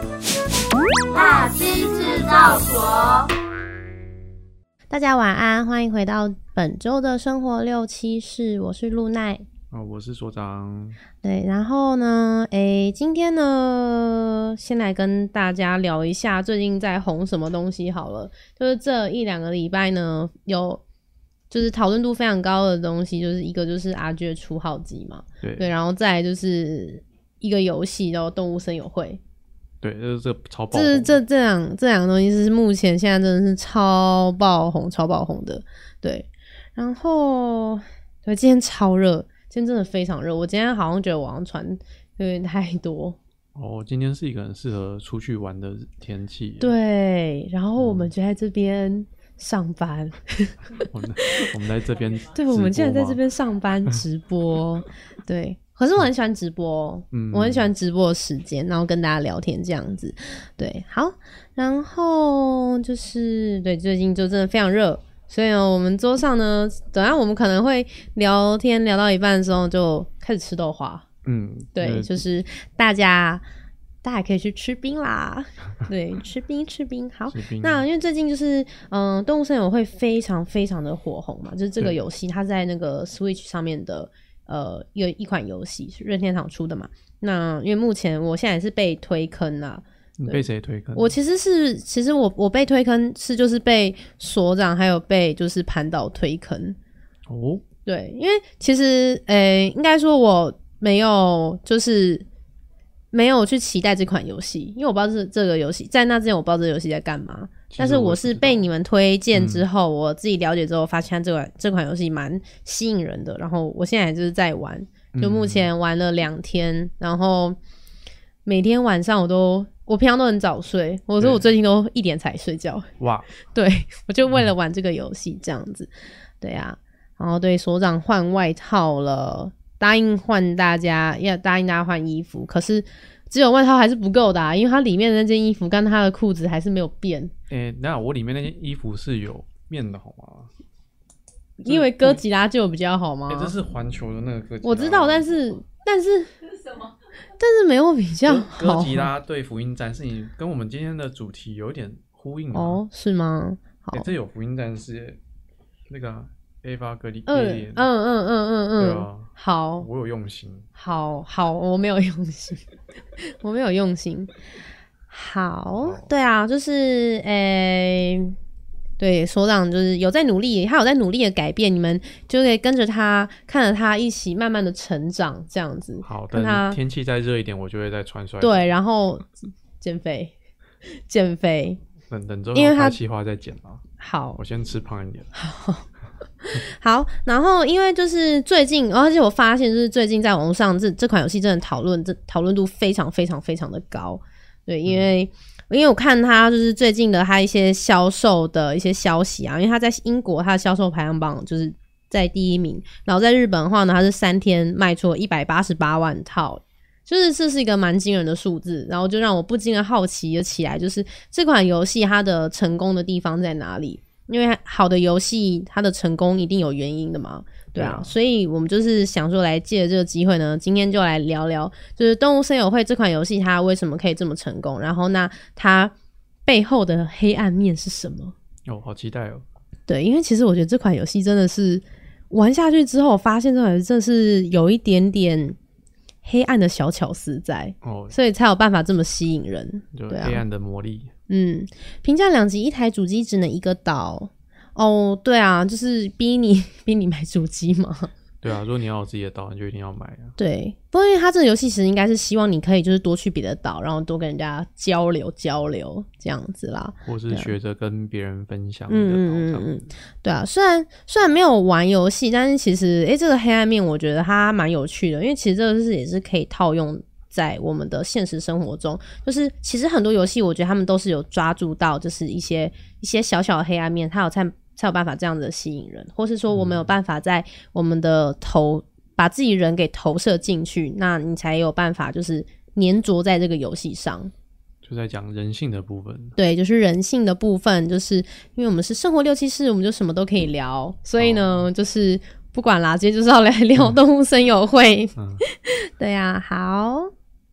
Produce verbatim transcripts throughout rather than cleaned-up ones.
大溪制造所。 大家晚安，欢迎回到本周的生活六七事，我是露奈。 哦，我是所长。 对，然后呢，诶，今天呢，先来跟大家聊一下最近在红什么东西好了。就是这一两个礼拜呢，有就是讨论度非常高的东西，就是一个就是阿娟初号机嘛， 对对，然后再来就是一个游戏，然后动物森友会。 对，这这超爆红。 这这这两这两个东西是目前现在真的是超爆红、超爆红的。对，然后对，今天超热，今天真的非常热。我今天好像觉得网上传有点太多。 哦，今天是一个很适合出去玩的天气。 对，然后我们就在这边上班。 我们我们在这边， 对，我们竟然在这边上班直播。对。可是我很喜欢直播，嗯，我很喜欢直播的时间，然后跟大家聊天这样子。对，好，然后就是对，最近就真的非常热，所以呢，我们桌上呢，等下我们可能会聊天聊到一半的时候就开始吃豆花。嗯，对，就是大家大家可以去吃冰啦。对，吃冰吃冰。好，那因为最近就是嗯、呃，动物森友会非常非常的火红嘛，就是这个游戏它在那个 Switch 上面的。呃，有一款游戏是任天堂出的嘛？那因为目前我现在也是被推坑啦。 你被谁推坑？ 我其实是，其实我我被推坑是就是被所长还有被就是盘岛推坑。 哦， 对，因为其实诶、欸，应该说我没有就是没有去期待这款游戏，因为我不知道这这个游戏在那之前我不知道这个游戏在干嘛。但是我是被你们推荐之后、嗯、我自己了解之后发现这款这款游戏蛮吸引人的，然后我现在就是在玩，就目前玩了两天、嗯、然后每天晚上我都我平常都很早睡，我说我最近都一点才睡觉。哇，对，我就为了玩这个游戏这样子、嗯、对啊，然后对所长换外套了，答应换大家要答应大家换衣服，可是只有外套还是不够的、啊、因为它里面的那件衣服跟它的裤子还是没有变。诶、 欸，那我里面那件衣服是有变的好吗？ 因为哥吉拉就有比较好吗？ 诶、欸，这是环球的那个哥吉拉。 我知道，但是但是什么？但是没有比较好。 哥吉拉对福音战士，你跟我们今天的主题有一点呼应哦，是吗？好， 欸、这有福音战士那个、啊。A 发格里嗯嗯嗯嗯嗯嗯， 对啊， 好， 我有用心， 好好，我没有用心，我没有用心，好，对啊，就是诶、欸，对，所长就是有在努力，他有在努力的改变，你们就可以跟着他，看着他一起慢慢的成长，这样子。 好，等天气再热一点，我就会再穿出来。 对，然后减肥，减肥， 等等之后开计划再减啊。 好， 我先吃胖一点。 好。好，然后因为就是最近，而且我发现就是最近在网络上这这款游戏真的讨论，这讨论度非常非常非常的高。对，因为、嗯、因为我看它就是最近的它一些销售的一些消息啊，因为它在英国它的销售排行榜就是在第一名，然后在日本的话呢，它是三天卖出了一百八十八万套。就是这是一个蛮惊人的数字，然后就让我不禁的好奇了起来，就是这款游戏它的成功的地方在哪里？因为好的游戏它的成功一定有原因的嘛，对啊，对啊，所以我们就是想说来借这个机会呢，今天就来聊聊就是动物森友会这款游戏它为什么可以这么成功，然后那它背后的黑暗面是什么。 哦，好期待哦。 对，因为其实我觉得这款游戏真的是玩下去之后我发现这款游戏真的是有一点点黑暗的小巧思在、哦、所以才有办法这么吸引人， 就黑暗的魔力。 嗯，评价两级一台主机只能一个岛哦，对啊，就是逼你逼你买主机嘛。 对啊，如果你要有自己的岛，你就一定要买啊。 对，不过因为它这个游戏其实应该是希望你可以就是多去别的岛，然后多跟人家交流交流这样子啦， 或是学着跟别人分享你的岛这样子。嗯嗯嗯， 对啊，虽然虽然没有玩游戏，但是其实诶这个黑暗面我觉得它蛮有趣的，因为其实这个是也是可以套用在我们的现实生活中，就是其实很多游戏我觉得他们都是有抓住到就是一些一些小小的黑暗面，它有才才有办法这样子吸引人，或是说我们有办法在我们的投把自己人给投射进去，那你才有办法就是黏着在这个游戏上。 就在讲人性的部分。对， 就是人性的部分，就是因为我们是生活六七事，我们就什么都可以聊，所以呢、哦、就是不管啦，今天就是要来聊动物森友会、嗯、对啊，好，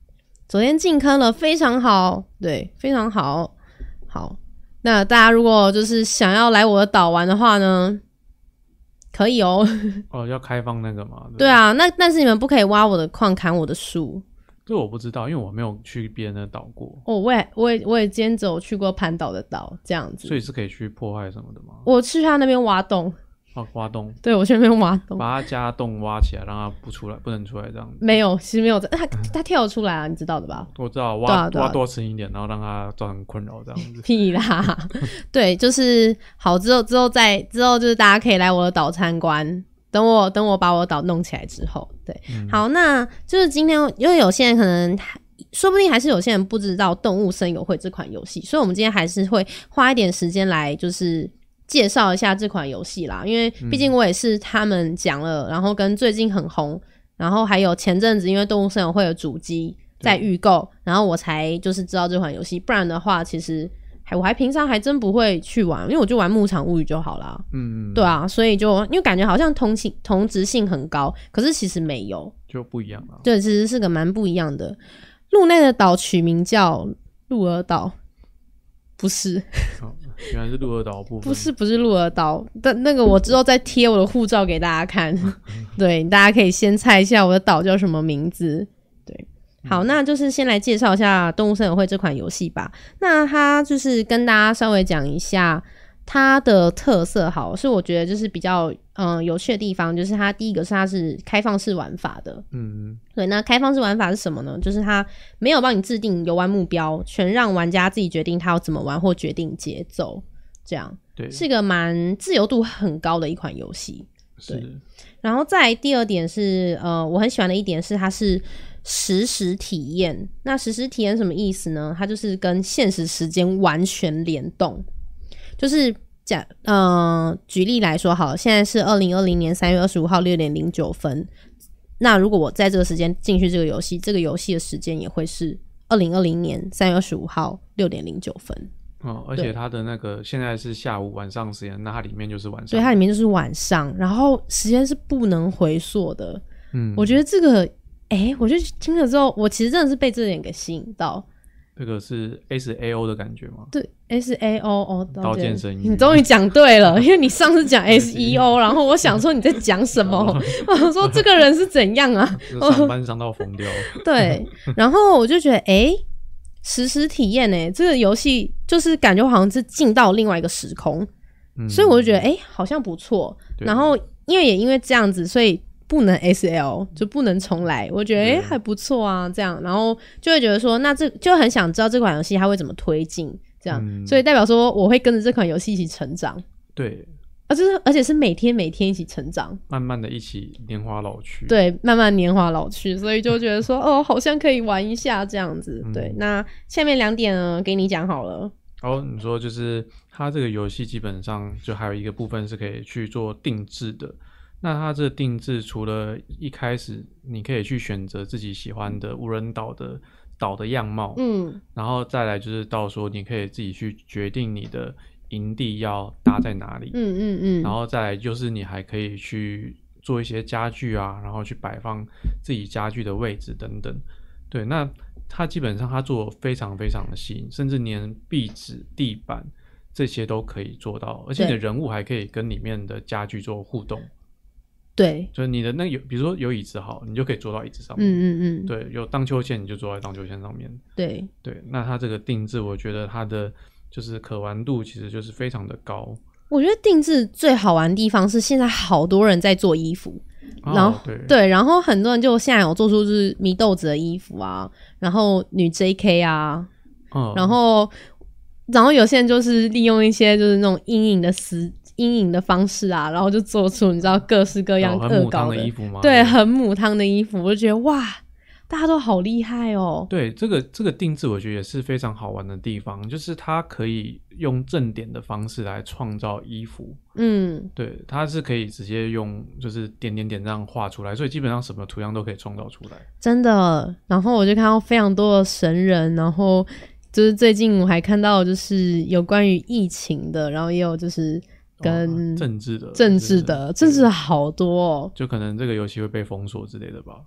昨天进坑了，非常好，对，非常好。好，那大家如果就是想要来我的岛玩的话呢，可以哦。 哦，要开放那个吗？ 对, 对啊，那但是你们不可以挖我的矿，砍我的树。 这我不知道，因为我没有去别人的岛过。 哦，我也我也我也今天只有去过盘岛的岛，这样子。 所以是可以去破坏什么的吗？ 我去他那边挖洞。 哦，挖洞。 对，我去那边挖洞， 把他家洞挖起来，让他不出来，不能出来这样子。 没有，其实没有，他他跳出来啊，你知道的吧？ 我知道，挖对啊对啊挖多深一点，然后让他造成困扰这样子。 屁啦，对，就是好之后之后再之后就是大家可以来我的岛参观。等我等我把我的岛弄起来之后，对，嗯、好，那就是今天因为有些人可能。说不定还是有些人不知道动物森友会这款游戏，所以我们今天还是会花一点时间来就是介绍一下这款游戏啦，因为毕竟我也是他们讲了，然后跟最近很红，然后还有前阵子因为动物森友会的主机在预购，然后我才就是知道这款游戏，不然的话其实还我还平常还真不会去玩，因为我就玩牧场物语就好啦。嗯，对啊，所以就因为感觉好像同性同质性很高，可是其实没有， 就不一样啊。 对，其实是个蛮不一样的。陆内的岛取名叫鹿儿岛，不是、 哦、原来是鹿儿岛部分， 不是不是鹿儿岛，但那个我之后再贴我的护照给大家看对，大家可以先猜一下我的岛叫什么名字。对，好，那就是先来介绍一下动物森友会这款游戏吧。那它就是跟大家稍微讲一下它的特色，好，是我觉得就是比较嗯有趣的地方，就是它第一个是它是开放式玩法的。嗯，对，那开放式玩法是什么呢？就是它没有帮你制定游玩目标，全让玩家自己决定他要怎么玩或决定节奏，这样对，是一个蛮自由度很高的一款游戏。对，然后再来第二点是呃我很喜欢的一点是它是实时体验。那实时体验什么意思呢？它就是跟现实时间完全联动。就是讲，呃，举例来说好了，现在是二零二零年三月二十五号六点零九分。那如果我在这个时间进去这个游戏，这个游戏的时间也会是二零二零年三月二十五号六点零九分。 哦，而且它的那个现在是下午晚上时间，那它里面就是晚上。 对，它里面就是晚上，然后时间是不能回溯的。嗯，我觉得这个，哎，我就听了之后，我其实真的是被这点给吸引到。 这个是 S A O 的感觉吗？ 对 ，S A O 哦， 刀剑神域， 你终于讲对了，因为你上次讲 S E O， 然后我想说你在讲什么，我想说这个人是怎样啊？ 上班上到疯掉。 对，然后我就觉得，哎，实时体验，哎，这个游戏就是感觉好像是进到另外一个时空，嗯、所以我就觉得，哎，好像不错。然后因为也因为这样子，所以。不能 S L 就不能重来，我觉得诶、欸、还不错啊，这样，然后就会觉得说，那这就很想知道这款游戏它会怎么推进，这样、嗯，所以代表说我会跟着这款游戏一起成长， 对， 而且而且是每天每天一起成长， 慢慢的一起年华老去， 对，慢慢年华老去，所以就觉得说，哦，好像可以玩一下这样子，对，嗯、那下面两点呢，给你讲好了。 哦，你说就是它这个游戏基本上就还有一个部分是可以去做定制的。那它这个定制除了一开始你可以去选择自己喜欢的无人岛的岛的样貌，嗯，然后再来就是到说你可以自己去决定你的营地要搭在哪里，嗯嗯嗯，然后再来就是你还可以去做一些家具啊，然后去摆放自己家具的位置等等。对，那它基本上它做得非常非常的细，甚至连壁纸、地板这些都可以做到，而且你的人物还可以跟里面的家具做互动。 对， 就是你的那有，比如说有椅子好，你就可以坐到椅子上面。嗯嗯嗯。对，有荡秋千你就坐在荡秋千上面。 对对，那它这个定制，我觉得它的就是可玩度其实就是非常的高。 我觉得定制最好玩的地方是现在好多人在做衣服， 哦、 然后对对，然后很多人就现在有做出就是祢豆子的衣服啊，然后女 J K 啊，嗯、然后然后有些人就是利用一些就是那种阴影的丝。阴影的方式啊，然后就做出你知道各式各样恶搞的、 哦、很母汤的衣服吗？ 对，很母汤的衣服，我就觉得哇，大家都好厉害哦。 对，这个这个定制我觉得也是非常好玩的地方，就是它可以用正点的方式来创造衣服。嗯，对，它是可以直接用就是点点点这样画出来，所以基本上什么图样都可以创造出来。真的， 然后我就看到非常多的神人，然后就是最近我还看到就是有关于疫情的，然后也有就是跟政治的政治的政治的好多哦， 就可能这个游戏会被封锁之类的吧。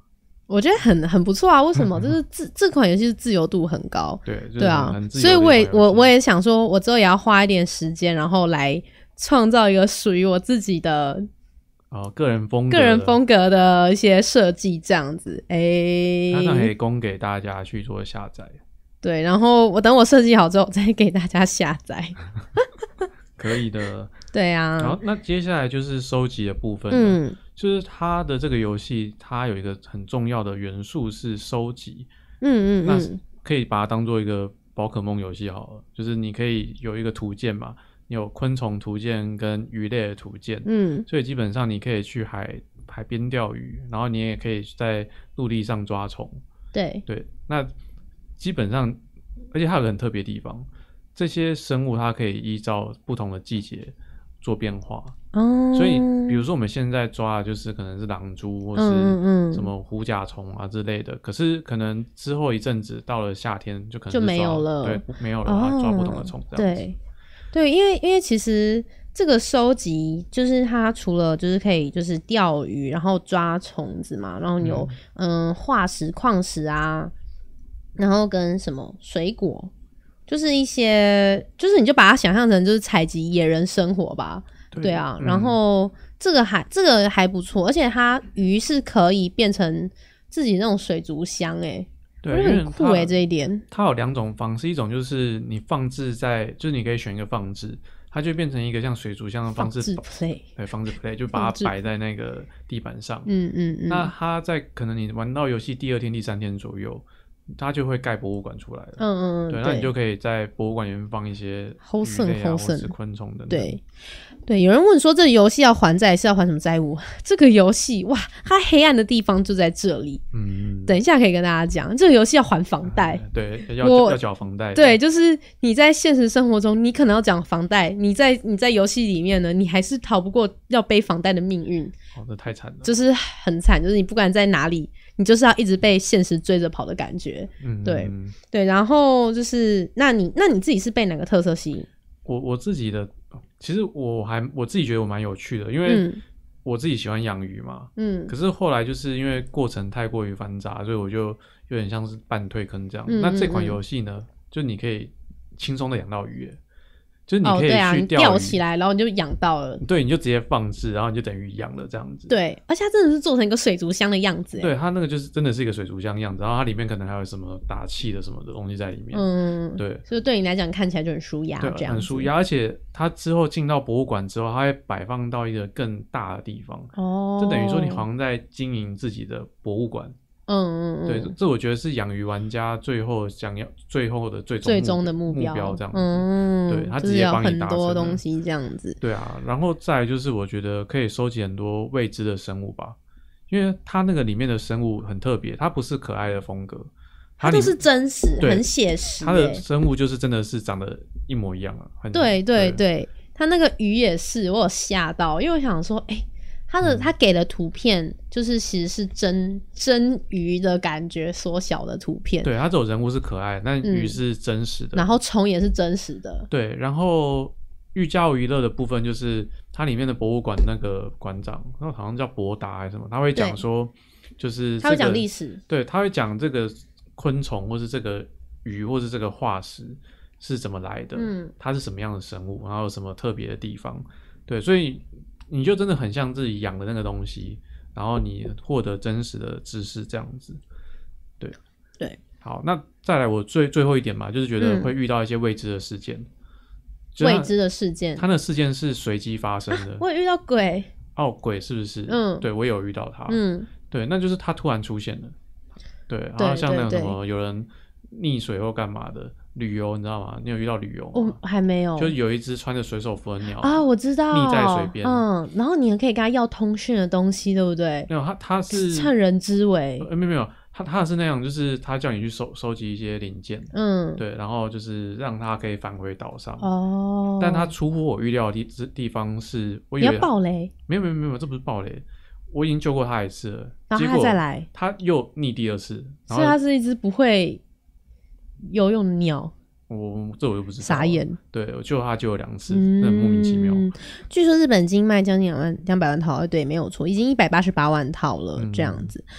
我觉得很很不错啊，为什么？就是这这款游戏是自由度很高， 对，就是、 对啊， 很自由所以我也的一款游戏我我也想说，我之后也要花一点时间，然后来创造一个属于我自己的哦个人风格个人风格的一些设计，这样子。哎、 那它可以供给大家去做下载。 对，然后我等我设计好之后再给大家下载。 可以的。 对啊， 然后那接下来就是收集的部分， 嗯， 就是它的这个游戏，它有一个很重要的元素是收集， 嗯嗯嗯， 那可以把它当做一个宝可梦游戏好了，就是你可以有一个图鉴嘛，你有昆虫图鉴跟鱼类的图鉴， 嗯， 所以基本上你可以去海海边钓鱼，然后你也可以在陆地上抓虫， 对对，那基本上，而且它有个很特别的地方，这些生物它可以依照不同的季节做变化， 哦， 所以比如说我们现在抓的就是可能是狼蛛或是什么虎甲虫啊之类的，嗯嗯嗯，可是可能之后一阵子到了夏天就可能就没有了， 对，没有了，然后抓不同的虫这样子。 对对，因为因为其实这个收集就是它除了就是可以就是钓鱼，然后抓虫子嘛，然后有嗯、呃、化石矿石啊，然后跟什么水果。就是一些，就是你就把它想象成就是采集野人生活吧，对, 对啊、嗯，然后这个还这个还不错，而且它鱼是可以变成自己那种水族箱，哎， 对， 我觉得很酷哎，这一点。 它有两种方式，一种就是你放置在，就是你可以选一个放置，它就变成一个像水族箱的方式， 放置 play， 对，放置 play 就把它摆在那个地板上， 嗯嗯嗯， 那它在可能你玩到游戏第二天、第三天左右。它就会盖博物馆出来了， 嗯嗯， 对，那你就可以在博物馆里面放一些鱼类啊，或是昆虫等等。 对对，有人问说这个游戏要还债是要还什么债务？这个游戏哇，它黑暗的地方就在这里。嗯，等一下可以跟大家讲，这个游戏要还房贷， 嗯、对，要要缴房贷。 对，就是你在现实生活中，你可能要缴房贷，你在你在游戏里面呢，你还是逃不过要背房贷的命运。 哦，这太惨了， 就是很惨，就是你不管在哪里。你就是要一直被现实追着跑的感觉， 嗯， 对对，然后就是那你那你自己是被哪个特色吸引？ 我我自己的，其实我还我自己觉得我蛮有趣的，因为我自己喜欢养鱼嘛，嗯，可是后来就是因为过程太过于繁杂，所以我就有点像是半退坑这样。嗯、那这款游戏呢，就你可以轻松的养到鱼耶。就是你可以去钓鱼、哦对啊、你钓起来，然后你就养到了。 对，你就直接放置，然后你就等于养了这样子。 对，而且它真的是做成一个水族箱的样子。 对，它那个就是真的是一个水族箱样子，然后它里面可能还有什么打气的什么的东西在里面。嗯，对， 所以对你来讲看起来就很舒压，这样子很舒压。而且它之后进到博物馆之后，它会摆放到一个更大的地方。哦，就等于说你好像在经营自己的博物馆。嗯嗯嗯，对，这我觉得是养鱼玩家最后想要最后的最终最终的目标目标这样子。 嗯， 对，他直接帮你达成了、 就是、有很多东西这样子。 对啊，然后再来就是我觉得可以收集很多未知的生物吧，因为它那个里面的生物很特别，它不是可爱的风格， 它都是真实，很写实。 它的生物就是真的是长得一模一样啊。很对对对，它那个鱼也是，我有吓到，因为我想说，哎、欸。他的他给的图片就是其实是真真鱼的感觉缩小的图片， 对，他这种人物是可爱，但鱼是真实的， 嗯、然后虫也是真实的， 对，然后寓教于乐的部分就是它里面的博物馆那个馆长，那好像叫博达还是什么，他会讲说，就是、这个、 他会讲历史， 对，他会讲这个昆虫或是这个鱼或是这个化石是怎么来的，嗯，它是什么样的生物，然后有什么特别的地方，对，所以。你就真的很像自己养的那个东西，然后你获得真实的知识这样子，对对。 好，那再来我最最后一点嘛，就是觉得会遇到一些未知的事件， 嗯、未知的事件， 它的事件是随机发生的。 啊、我也遇到鬼哦，鬼是不是？嗯，对我也有遇到它，嗯，对，那就是它突然出现了，对，然后像那种什么有人溺水或干嘛的。旅游你知道吗？你有遇到旅游吗？ 我、哦、还没有。 就有一只穿着水手服的鸟啊，我知道， 溺在水边。 嗯，然后你可以跟他要通讯的东西，对不对？ 没有，他他是趁人之危。 呃，没有没有，他他是那样，就是他叫你去收收集一些零件，嗯，对，然后就是让他可以返回岛上。哦。但他出乎我预料的地地方是，我以为你要爆雷？ 没有没有没有，这不是爆雷。我已经救过他一次了， 然后他再来， 他又溺第二次。 所以他是一只不会游泳的鸟。 我这我就不知道， 傻眼。 对，我救他救了两次，真的莫名其妙。 据说日本经卖将近两万两百万套，对，没有错，已经一百八十八万套了、嗯，这样子。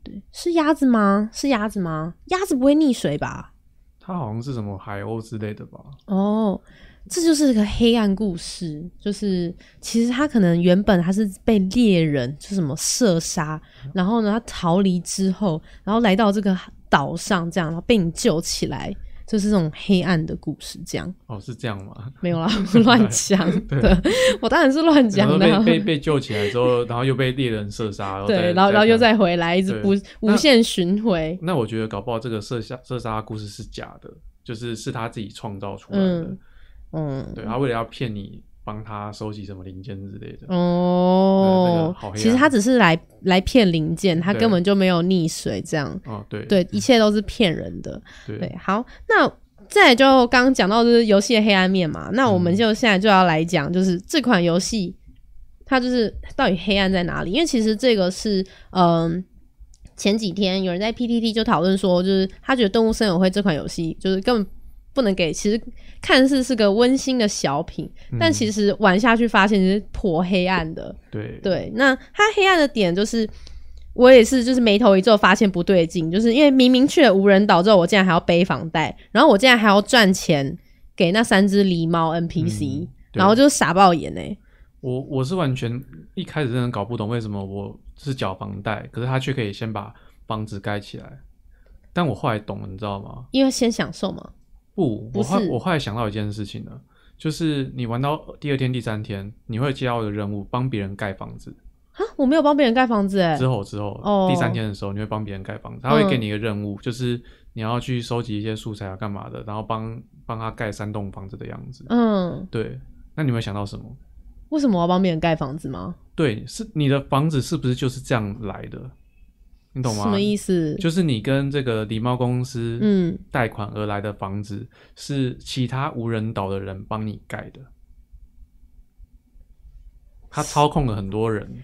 对，是鸭子吗？是鸭子吗？鸭子不会溺水吧？ 它好像是什么海鸥之类的吧？ 哦，这就是个黑暗故事，就是其实他可能原本他是被猎人就什么射杀，然后呢他逃离之后，然后来到这个岛上，这样然后被你救起来，就是这种黑暗的故事。这样哦，是这样吗？ 没有啦，乱讲的，我当然是乱讲的。 被被被救起来之后，然后又被猎人射杀，然后对，然后然后又再回来，一直无无限循环。 那我觉得搞不好这个射杀射杀的故事是假的，就是是他自己创造出来的。嗯，嗯对，他为了要骗你，帮他收集什么零件之类的。 哦， 那個、 其实他只是来来骗零件，他根本就没有溺水，这样。 哦，对对，一切都是骗人的。 对， 对好，那再来就刚刚讲到就是游戏的黑暗面嘛，那我们就现在就要来讲，就是这款游戏它就是到底黑暗在哪里？因为其实这个是嗯。前几天有人在 P T T 就讨论说，就是他觉得《动物森友会》这款游戏就是根本不能给，其实看似是个温馨的小品，嗯、但其实玩下去发现是颇黑暗的。 对对，那它黑暗的点就是，我也是就是眉头一皱，发现不对劲，就是因为明明去了无人岛之后，我竟然还要背房贷，然后我竟然还要赚钱给那三只狸猫 N P C，、嗯、然后就傻爆眼欸。 我我是完全一开始真的搞不懂为什么我是缴房贷，可是他却可以先把房子盖起来。但我后来懂了，你知道吗？ 因为先享受嘛。 不，我后我后来想到一件事情了，就是你玩到第二天、第三天，你会接到一个任务，帮别人盖房子。 啊，我没有帮别人盖房子哎。 之后之后、哦，第三天的时候，你会帮别人盖房子，他会给你一个任务，嗯、就是你要去收集一些素材啊，干嘛的，然后帮帮他盖三栋房子的样子。嗯，对。那你有没有想到什么？ 为什么我要帮别人盖房子吗？ 对，是你的房子是不是就是这样来的？你懂吗？ 什么意思？ 就是你跟这个狸猫公司嗯贷款而来的房子，是其他无人岛的人帮你盖的。他操控了很多人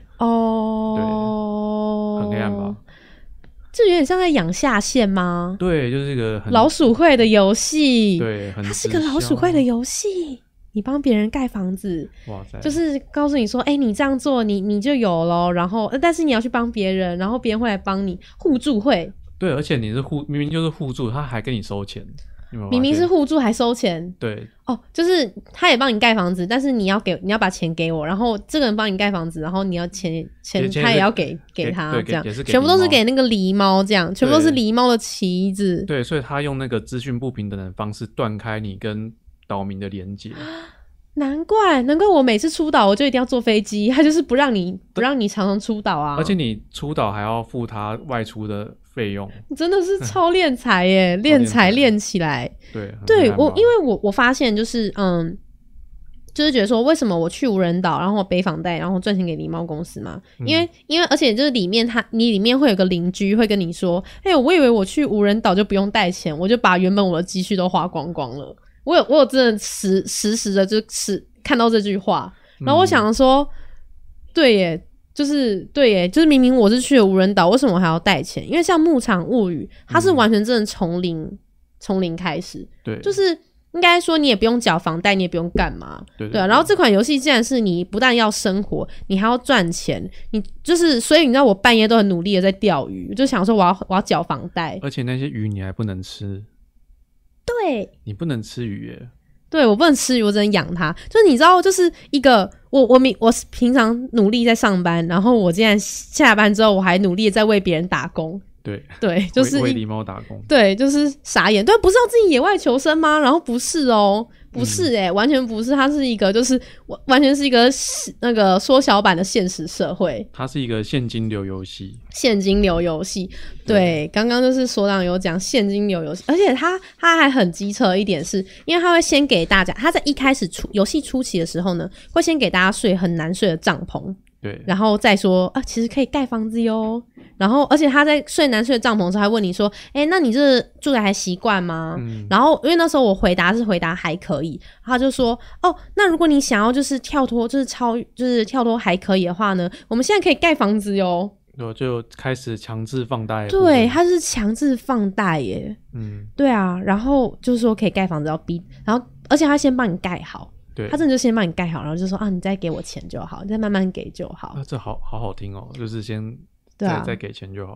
哦，对，很黑暗吧？ 这有点像在养下线吗？ 对，就是一个很老鼠会的游戏。 对，很它是个老鼠会的游戏。你帮别人盖房子，哇塞，就是告诉你说，哎、欸，你这样做，你你就有咯，然后，但是你要去帮别人，然后别人会来帮你，互助会。 对，而且你是互，明明就是互助，他还跟你收钱。有有明明是互助还收钱。 对。 哦，就是他也帮你盖房子，但是你要给，你要把钱给我，然后这个人帮你盖房子，然后你要钱钱他也要给给他，这样全部都是给那个狸猫，这样全部都是狸猫的旗子。 对，所以他用那个资讯不平等的方式断开你跟岛民的连结。 难怪难怪我每次出岛我就一定要坐飞机，他就是不让你不让你常常出岛啊， 而且你出岛还要付他外出的费用。 你真的是超练财耶，练财练起来。 对对，我因为我我发现就是嗯就是觉得说为什么我去无人岛然后我背房贷然后赚钱给狸猫公司嘛、嗯、因为因为而且就是里面他你里面会有个邻居会跟你说，哎、欸，我以为我去无人岛就不用带钱，我就把原本我的积蓄都花光光了。我有我有真的实实时的就是看到这句话，然后我想说、嗯、对耶，就是对耶，就是明明我是去了无人岛，为什么我还要带钱？因为像牧场物语它是完全真的从零从、嗯、零开始，对，就是应该说你也不用缴房贷，你也不用干嘛， 对, 对, 对啊。然后这款游戏既然是你不但要生活，你还要赚钱，你就是所以你知道我半夜都很努力的在钓鱼，就想说我要我要缴房贷， 而且那些鱼你还不能吃。 对， 你不能吃鱼耶。 对，我不能吃鱼，我只能养它。就是你知道，就是一个我我我平常努力在上班，然后我竟然下班之后我还努力在为别人打工。 对对，就是为狸猫打工。 对，就是傻眼。对，不是要自己野外求生吗？然后不是哦，不是欸、嗯、完全不是，它是一个就是完全是一个那个缩小版的现实社会。 它是一个现金流游戏。 现金流游戏，对，刚刚就是所长有讲现金流游戏，而且他他还很机车一点是，因为他会先给大家，他在一开始初游戏初期的时候呢，会先给大家睡很难睡的帐篷。 对， 然后再说啊，其实可以盖房子哟。然后，而且他在睡难睡的帐篷的时候，还问你说：“哎、欸，那你这住的还习惯吗？”嗯、然后，因为那时候我回答是回答还可以，他就说：“哦，那如果你想要就是跳脱，就是超，就是跳脱还可以的话呢，我们现在可以盖房子哟。” 对，就开始强制放贷。 对，他是强制放贷耶。嗯，对啊，然后就是说可以盖房子要逼，然后而且他先帮你盖好。他真的就先帮你盖好，然后就说啊，你再给我钱就好，你再慢慢给就好。 啊、这好好好听哦，就是先再、啊、再给钱就好。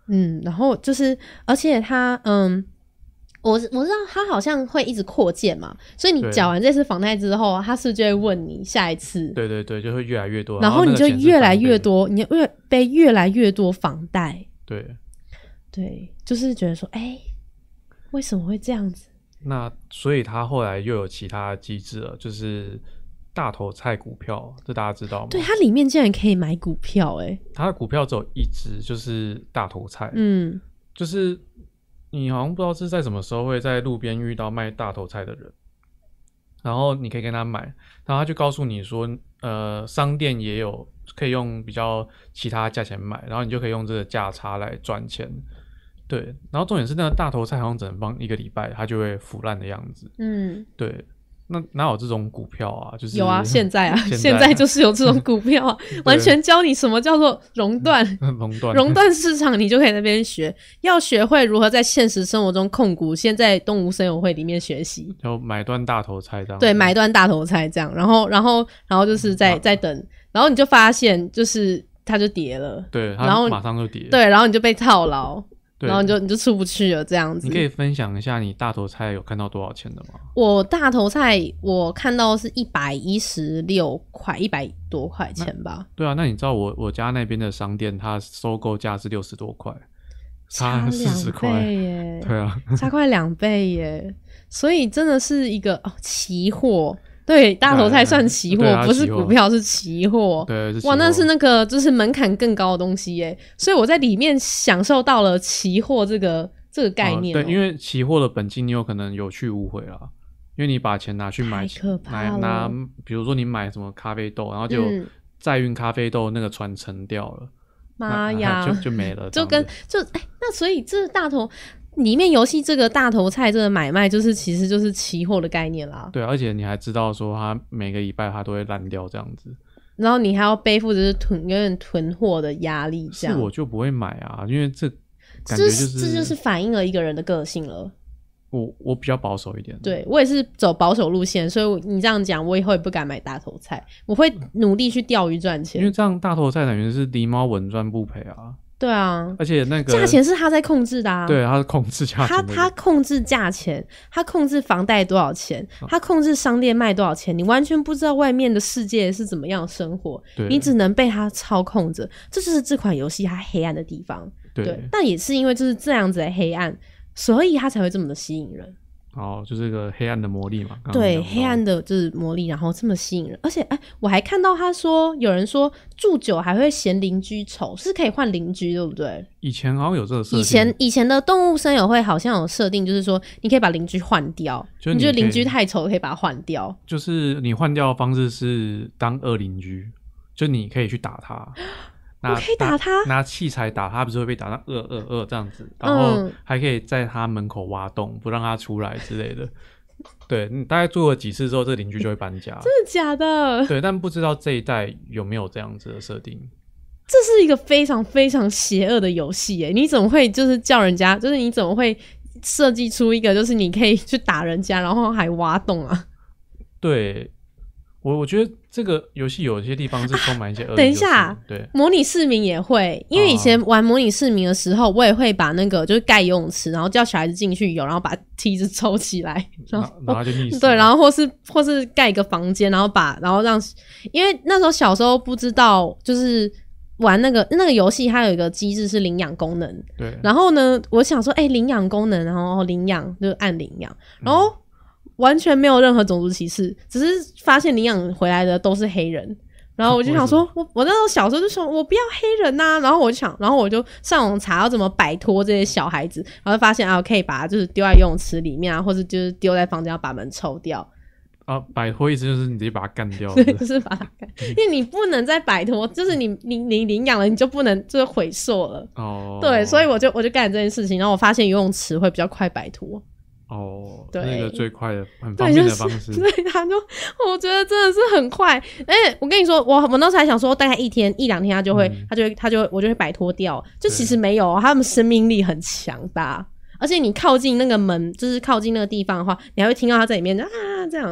嗯，然后就是而且他嗯。我我知道他好像会一直扩建嘛，所以你缴完这次房贷之后，他是不是就会问你下一次？ 对对对，就会越来越多， 然后你就越来越多，你越背越来越多房贷。 对对，就是觉得说，哎、欸，为什么会这样子？ 那所以他后来又有其他机制了，就是大头菜股票，这大家知道吗？ 对，它里面竟然可以买股票、欸，哎， 它的股票只有一只，就是大头菜， 嗯， 就是。你好像不知道是在什么时候会在路边遇到卖大头菜的人，然后你可以跟他买，然后他就告诉你说，呃，商店也有可以用比较其他价钱买，然后你就可以用这个价差来赚钱。对，然后重点是那个大头菜好像只能放一个礼拜，它就会腐烂的样子。嗯，对。那哪有这种股票啊？就是有啊，现在啊， 现在, 现在就是有这种股票啊，完全教你什么叫做熔断， 熔断， 熔断市场，你就可以在那边学。要学会如何在现实生活中控股，先在东吴森友会里面学习。 就买断大头菜这样。 对，买断大头菜这样，然后，然后，然后就是在在等，然后你就发现就是它就跌了， 对， 然后马上就跌， 对，然后你就被套牢。然后你就你就出不去了，这样子。 你可以分享一下你大头菜有看到多少钱的吗？ 我大头菜我看到是一百一十六块，一百多块钱吧。 对啊，那你知道我我家那边的商店，它收购价是六十多块，差四十块耶。 对啊， 差快两倍耶。所以真的是一个哦期货。对，大头菜算期货，不是股票，是期货。 对，是期货。哇，那是那个就是门槛更高的东西耶，所以我在里面享受到了期货这个这个概念、 哦。对，因为期货的本金你有可能有去无回啦，因为你把钱拿去买， 太可怕了。 拿，比如说你买什么咖啡豆，然后就载运咖啡豆那个船沉掉了， 妈呀， 就就没了， 就跟就哎、欸，那所以这大头。里面游戏这个大头菜这个买卖就是其实就是期货的概念啦。 对，而且你还知道说它每个礼拜它都会烂掉这样子， 然后你还要背负着是囤有点囤货的压力这样。 是我就不会买啊，因为这感觉就是这就是反映了一个人的个性了。 我我比较保守一点， 对，我也是走保守路线，所以你这样讲我以后也不敢买大头菜，我会努力去钓鱼赚钱， 因为这样大头菜等于是狸猫稳赚不赔啊。 对啊， 而且那个价钱是他在控制的啊。 对，他是控制价钱他他控制价钱，他控制房贷多少钱，他控制商店卖多少钱，你完全不知道外面的世界是怎么样生活，你只能被他操控着，这就是这款游戏它黑暗的地方。 对， 对，但也是因为就是这样子的黑暗，所以它才会这么的吸引人。 哦，就是个黑暗的魔力嘛。刚刚对，黑暗的就是魔力，然后这么吸引人，而且哎，我还看到他说有人说住久还会嫌邻居丑，是可以换邻居，对不对？ 以前好像有这个设定， 以前以前的动物森友会好像有设定，就是说你可以把邻居换掉， 就你, 你觉得邻居太丑，可以把它换掉。 就是你换掉的方式是当恶邻居，就你可以去打他。 我可以打他， 拿器材打他，不是会被打到二二二这样子，然后还可以在他门口挖洞，不让他出来之类的。对，你大概做了几次之后，这个邻居就会搬家。 真的假的？ 对，但不知道这一代有没有这样子的设定。 这是一个非常非常邪恶的游戏耶！你怎么会就是叫人家，就是你怎么会设计出一个就是你可以去打人家，然后还挖洞啊？ 对。我我觉得这个游戏有些地方是充满一些恶意、啊。 等一下， 对， 模拟市民也会，因为以前玩模拟市民的时候，我也会把那个就是盖游泳池，然后叫小孩子进去游，然后把梯子抽起来，然后然后就溺死。 对，然后或是或是盖一个房间，然后把然后让，因为那时候小时候不知道，就是玩那个那个游戏，它有一个机制是领养功能。 对， 然后呢，我想说，哎、欸，领养功能，然后领养就按领养，然后。嗯完全没有任何种族歧视，只是发现领养回来的都是黑人，然后我就想说，我我那时候小时候就说我不要黑人呐、啊，然后我就想，然后我就上网查要怎么摆脱这些小孩子，然后发现啊，我可以把它就是丢在游泳池里面啊，或者就是丢在房间，要把门抽掉。 啊，摆脱意思就是你直接把它干掉， 对，就是把它干，因为你不能再摆脱，就是你你你领养了，你就不能就是毁硕了。哦，对，所以我就我就干这件事情，然后我发现游泳池会比较快摆脱。 哦， 对， 那个最快的、很方便的方式。 对，就是、他就我觉得真的是很快。哎、欸，我跟你说，我我那时候还想说，大概一天一两天，他就会，嗯、他就会，他就会，我就会摆脱掉。就其实没有，他们生命力很强大，而且你靠近那个门，就是靠近那个地方的话，你还会听到他在里面啊这样。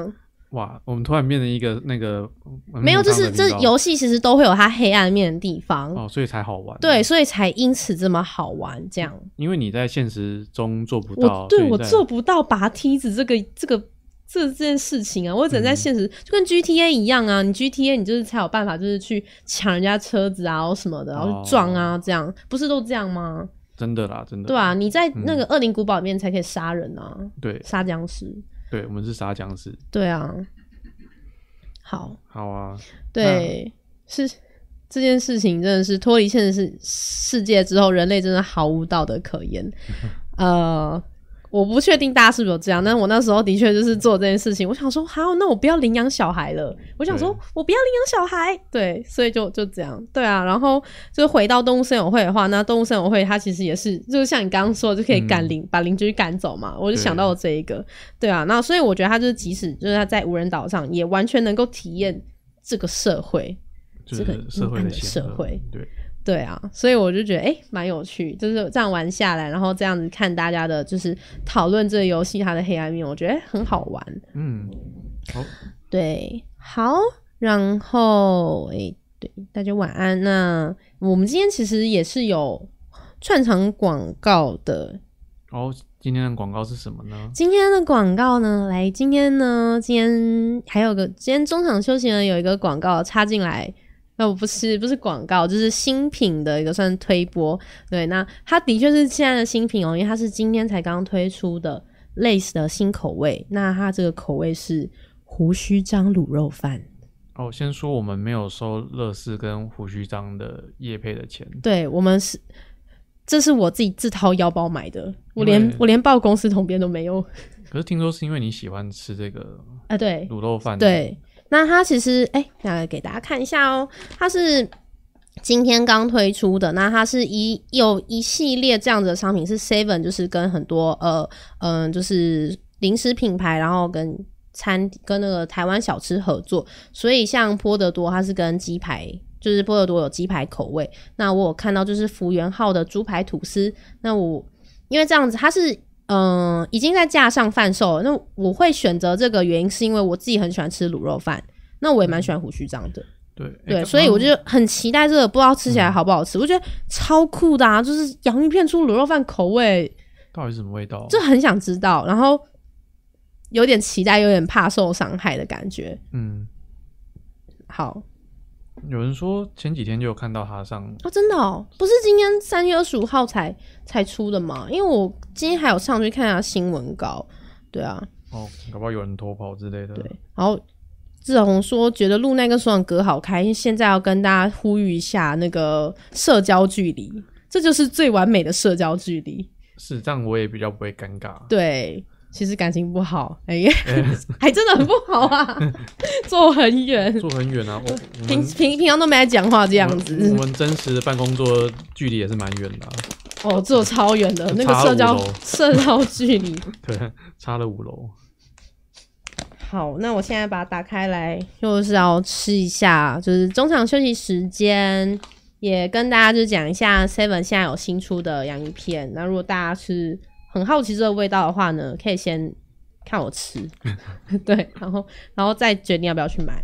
哇，我们突然变成一个那个没有，就是这游戏其实都会有它黑暗面的地方哦，所以才好玩。 对，所以才因此这么好玩。这样， 因为你在现实中做不到， 我对我做不到拔梯子这个这个这这件事情啊，我只能在现实、嗯、就跟 G T A 一样啊，你 G T A 你就是才有办法，就是去抢人家车子啊，然后什么的，然后撞啊，这样、哦、不是都这样吗？ 真的啦，真的。 对啊，你在那个恶灵古堡里面才可以杀人啊， 对， 杀僵尸。 对，我们是杀僵尸。 对啊。好， 好啊， 对，是这件事情真的是脱离现实世界之后，人类真的毫无道德可言。呃，我不确定大家是不是有这样，但是我那时候的确就是做这件事情。我想说，好，那我不要领养小孩了。我想说，我不要领养小孩，对，所以就就这样，对啊。然后就回到动物森友会的话，那动物森友会它其实也是，就是像你刚刚说的，就可以赶邻、嗯、把邻居赶走嘛。我就想到了这一个，对啊。那所以我觉得他就是，即使就是他在无人岛上，也完全能够体验这个社会， 就是社会的社会， 对。 对啊，所以我就觉得诶蛮有趣，就是这样玩下来，然后这样子看大家的就是讨论这个游戏它的黑暗面，我觉得很好玩。 嗯，好， 对，好，然后诶对，大家晚安。那我们今天其实也是有串场广告的。 哦，今天的广告是什么呢？ 今天的广告呢，来，今天呢，今天还有个，今天中场休息呢有一个广告插进来。那不是不是广告，就是新品的一个算推播。对，那它的确是现在的新品哦，因为它是今天才刚推出的类似的新口味。那它这个口味是胡须章卤肉饭。 哦，先说我们没有收乐事跟胡须章的业配的钱。 对，我们是，这是我自己自掏腰包买的，我连我连报公司统编都没有。 可是听说是因为你喜欢吃这个啊，对， 卤肉饭， 对。那它其实哎，那给大家看一下哦，它是今天刚推出的。那它是一有一系列这样子的商品，是 Seven 就是跟很多呃嗯、呃、就是零食品牌，然后跟餐跟那个台湾小吃合作。所以像波德多它是跟鸡排，就是波德多有鸡排口味。那我有看到就是福元号的猪排吐司。那我因为这样子它是。嗯，已经在架上贩售了。那我会选择这个原因是因为我自己很喜欢吃卤肉饭，那我也蛮喜欢胡须章的。 对对，所以我就很期待这个，不知道吃起来好不好吃。嗯、我觉得超酷的啊，就是洋芋片出卤肉饭口味， 到底是什么味道？ 就很想知道，然后有点期待，有点怕受伤害的感觉。 嗯， 好。 有人说前几天就有看到他上哦，真的哦，不是今天三月二十五号才才出的吗？因为我今天还有上去看一下新闻稿，对啊， 哦，搞不好有人偷跑之类的。 对，然后志宏说觉得录那个双隔好开，因为现在要跟大家呼吁一下那个社交距离，这就是最完美的社交距离。 是这样，我也比较不会尴尬。 对。其实感情不好，哎、欸欸，还真的很不好啊，坐很远， 坐很远啊，我平平平常都没在讲话这样子我。我们真实的办公桌距离也是蛮远的、啊， 哦，坐超远的，那个社交社交距离， 对，差了五楼。 好，那我现在把它打开来，就是要吃一下，就是中场休息时间，也跟大家就讲一下 Seven 现在有新出的洋芋片，那如果大家是。很好奇这个味道的话呢，可以先看我吃，对，然后然后再决定要不要去买。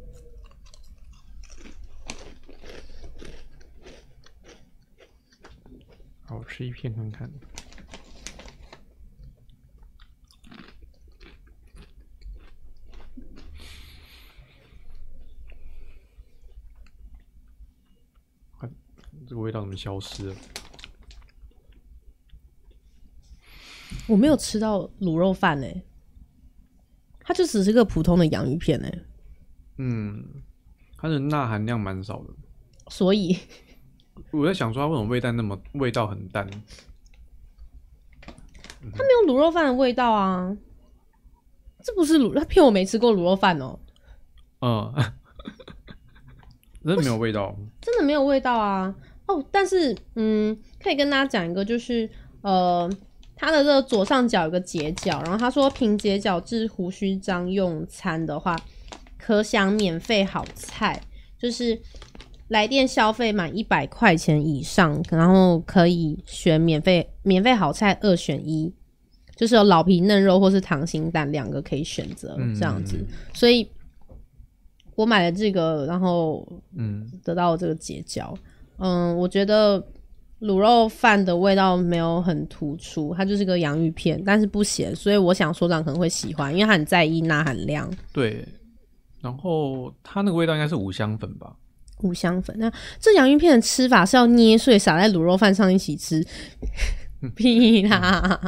好，吃一片看看。啊，这个味道怎么消失了？ 我没有吃到卤肉饭诶、欸，它就只是个普通的洋芋片诶、欸。嗯， 它的钠含量蛮少的， 所以我在想说它为什么味道那么味道很淡？ 它没有卤肉饭的味道啊！这不是卤，他骗我没吃过卤肉饭哦。 嗯，真的没有味道， 真的没有味道啊！哦，但是嗯，可以跟大家讲一个，就是呃。它的这个左上角有个截角，然后他说凭截角至胡须章用餐的话，可享免费好菜，就是来电消费满一百块钱以上，然后可以选免费免费好菜二选一。 就是有老皮嫩肉或是溏心蛋两个可以选择这样子，嗯、所以我买了这个，然后嗯得到了这个结交，嗯，我觉得卤肉饭的味道没有很突出，它就是个洋芋片，但是不咸，所以我想所长可能会喜欢，因为他很在意钠含量。对， 然后它那个味道应该是五香粉吧？ 五香粉。那这洋芋片的吃法是要捏碎撒在卤肉饭上一起吃？屁啦！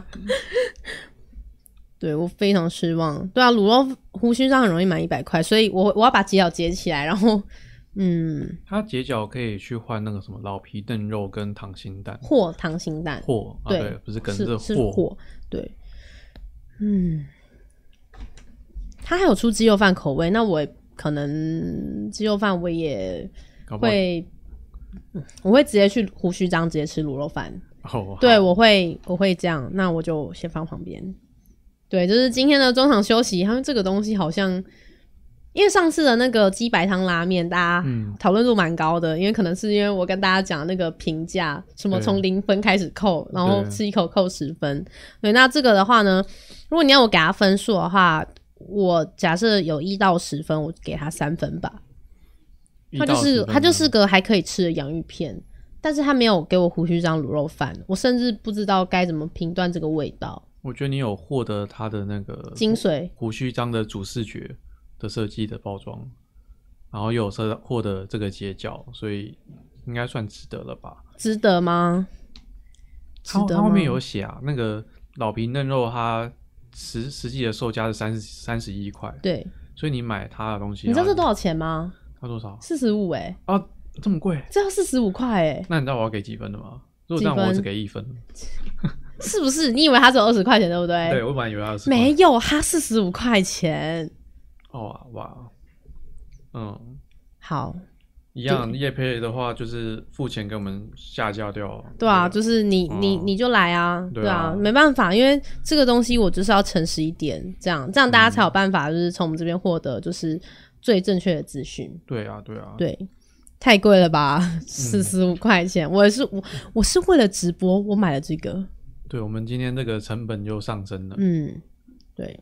对，我非常失望。对啊，卤肉胡须章很容易买一百块，所以我我要把截角截起来，然后嗯， 它截角可以去换那个什么老皮嫩肉跟溏心蛋， 或溏心蛋， 或、啊、 对, 对，不是梗是或或对，嗯，它还有出鸡肉饭口味，那我也可能鸡肉饭我也会，我会直接去胡须章直接吃卤肉饭。哦，对，我会我会这样，那我就先放旁边。对，就是今天的中场休息，他们这个东西好像，因为上次的那个鸡白汤拉面，大家讨论度蛮高的、嗯，因为可能是因为我跟大家讲那个评价，什么从零分开始扣，然后吃一口扣十分。对，那这个的话呢，如果你要我给他分数的话，我假设有一到十分，我给他三分吧。它就是它就是个还可以吃的洋芋片。但是他没有给我胡须章卤肉饭，我甚至不知道该怎么评断这个味道。 我觉得你有获得他的那个精髓， 胡须章的主视觉的设计的包装，然后又有获得这个截角，所以应该算值得了吧？ 值得吗？ 它它后面有写啊，那个老皮嫩肉它实实际的售价是三十三十一块， 对， 所以你买它的东西， 你知道这多少钱吗？ 它多少？ 四十五哎！ 啊，这么贵？ 这要四十五块哎！ 那你知道我要给几分的吗？如果这样，我只给一分。 是不是？你以为它只有二十块钱，对不对？ 对，我本来以为它二十。 没有，它四十五块钱。 哦哇，嗯， 好， 一样。业配的话，就是付钱给我们下架掉。 对啊，就是你、嗯、你你就来啊，对啊，对啊，没办法，因为这个东西我就是要诚实一点，这样这样大家才有办法，就是从我们这边获得就是最正确的资讯。 对啊，对啊， 对。太贵了吧，四十五块钱！我是我我是为了直播，我买了这个。 对，我们今天这个成本就上升了。 嗯，对。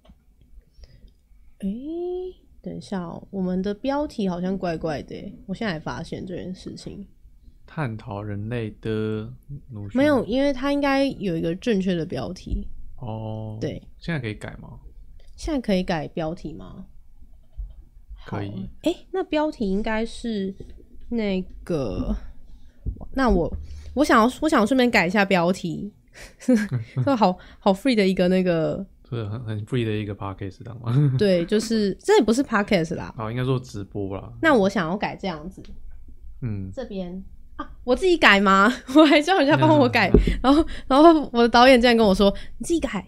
哎、欸，等一下哦，我们的标题好像怪怪的，我现在才发现这件事情。 探讨人类的奴性。 没有，因为它应该有一个正确的标题。 哦， 对， 现在可以改吗？ 现在可以改标题吗？ 可以。 哎、欸，那标题应该是那个，那我我想要我想顺便改一下标题，这好好 free 的一个那个， 是很很 free 的一个 podcast 档吗？ 对，就是这也不是 podcast 啦， 好，应该说直播啦。 那我想要改这样子， 嗯， 这边啊，我自己改吗？我还叫人家帮我改，然后然后我的导演这样跟我说，你自己改。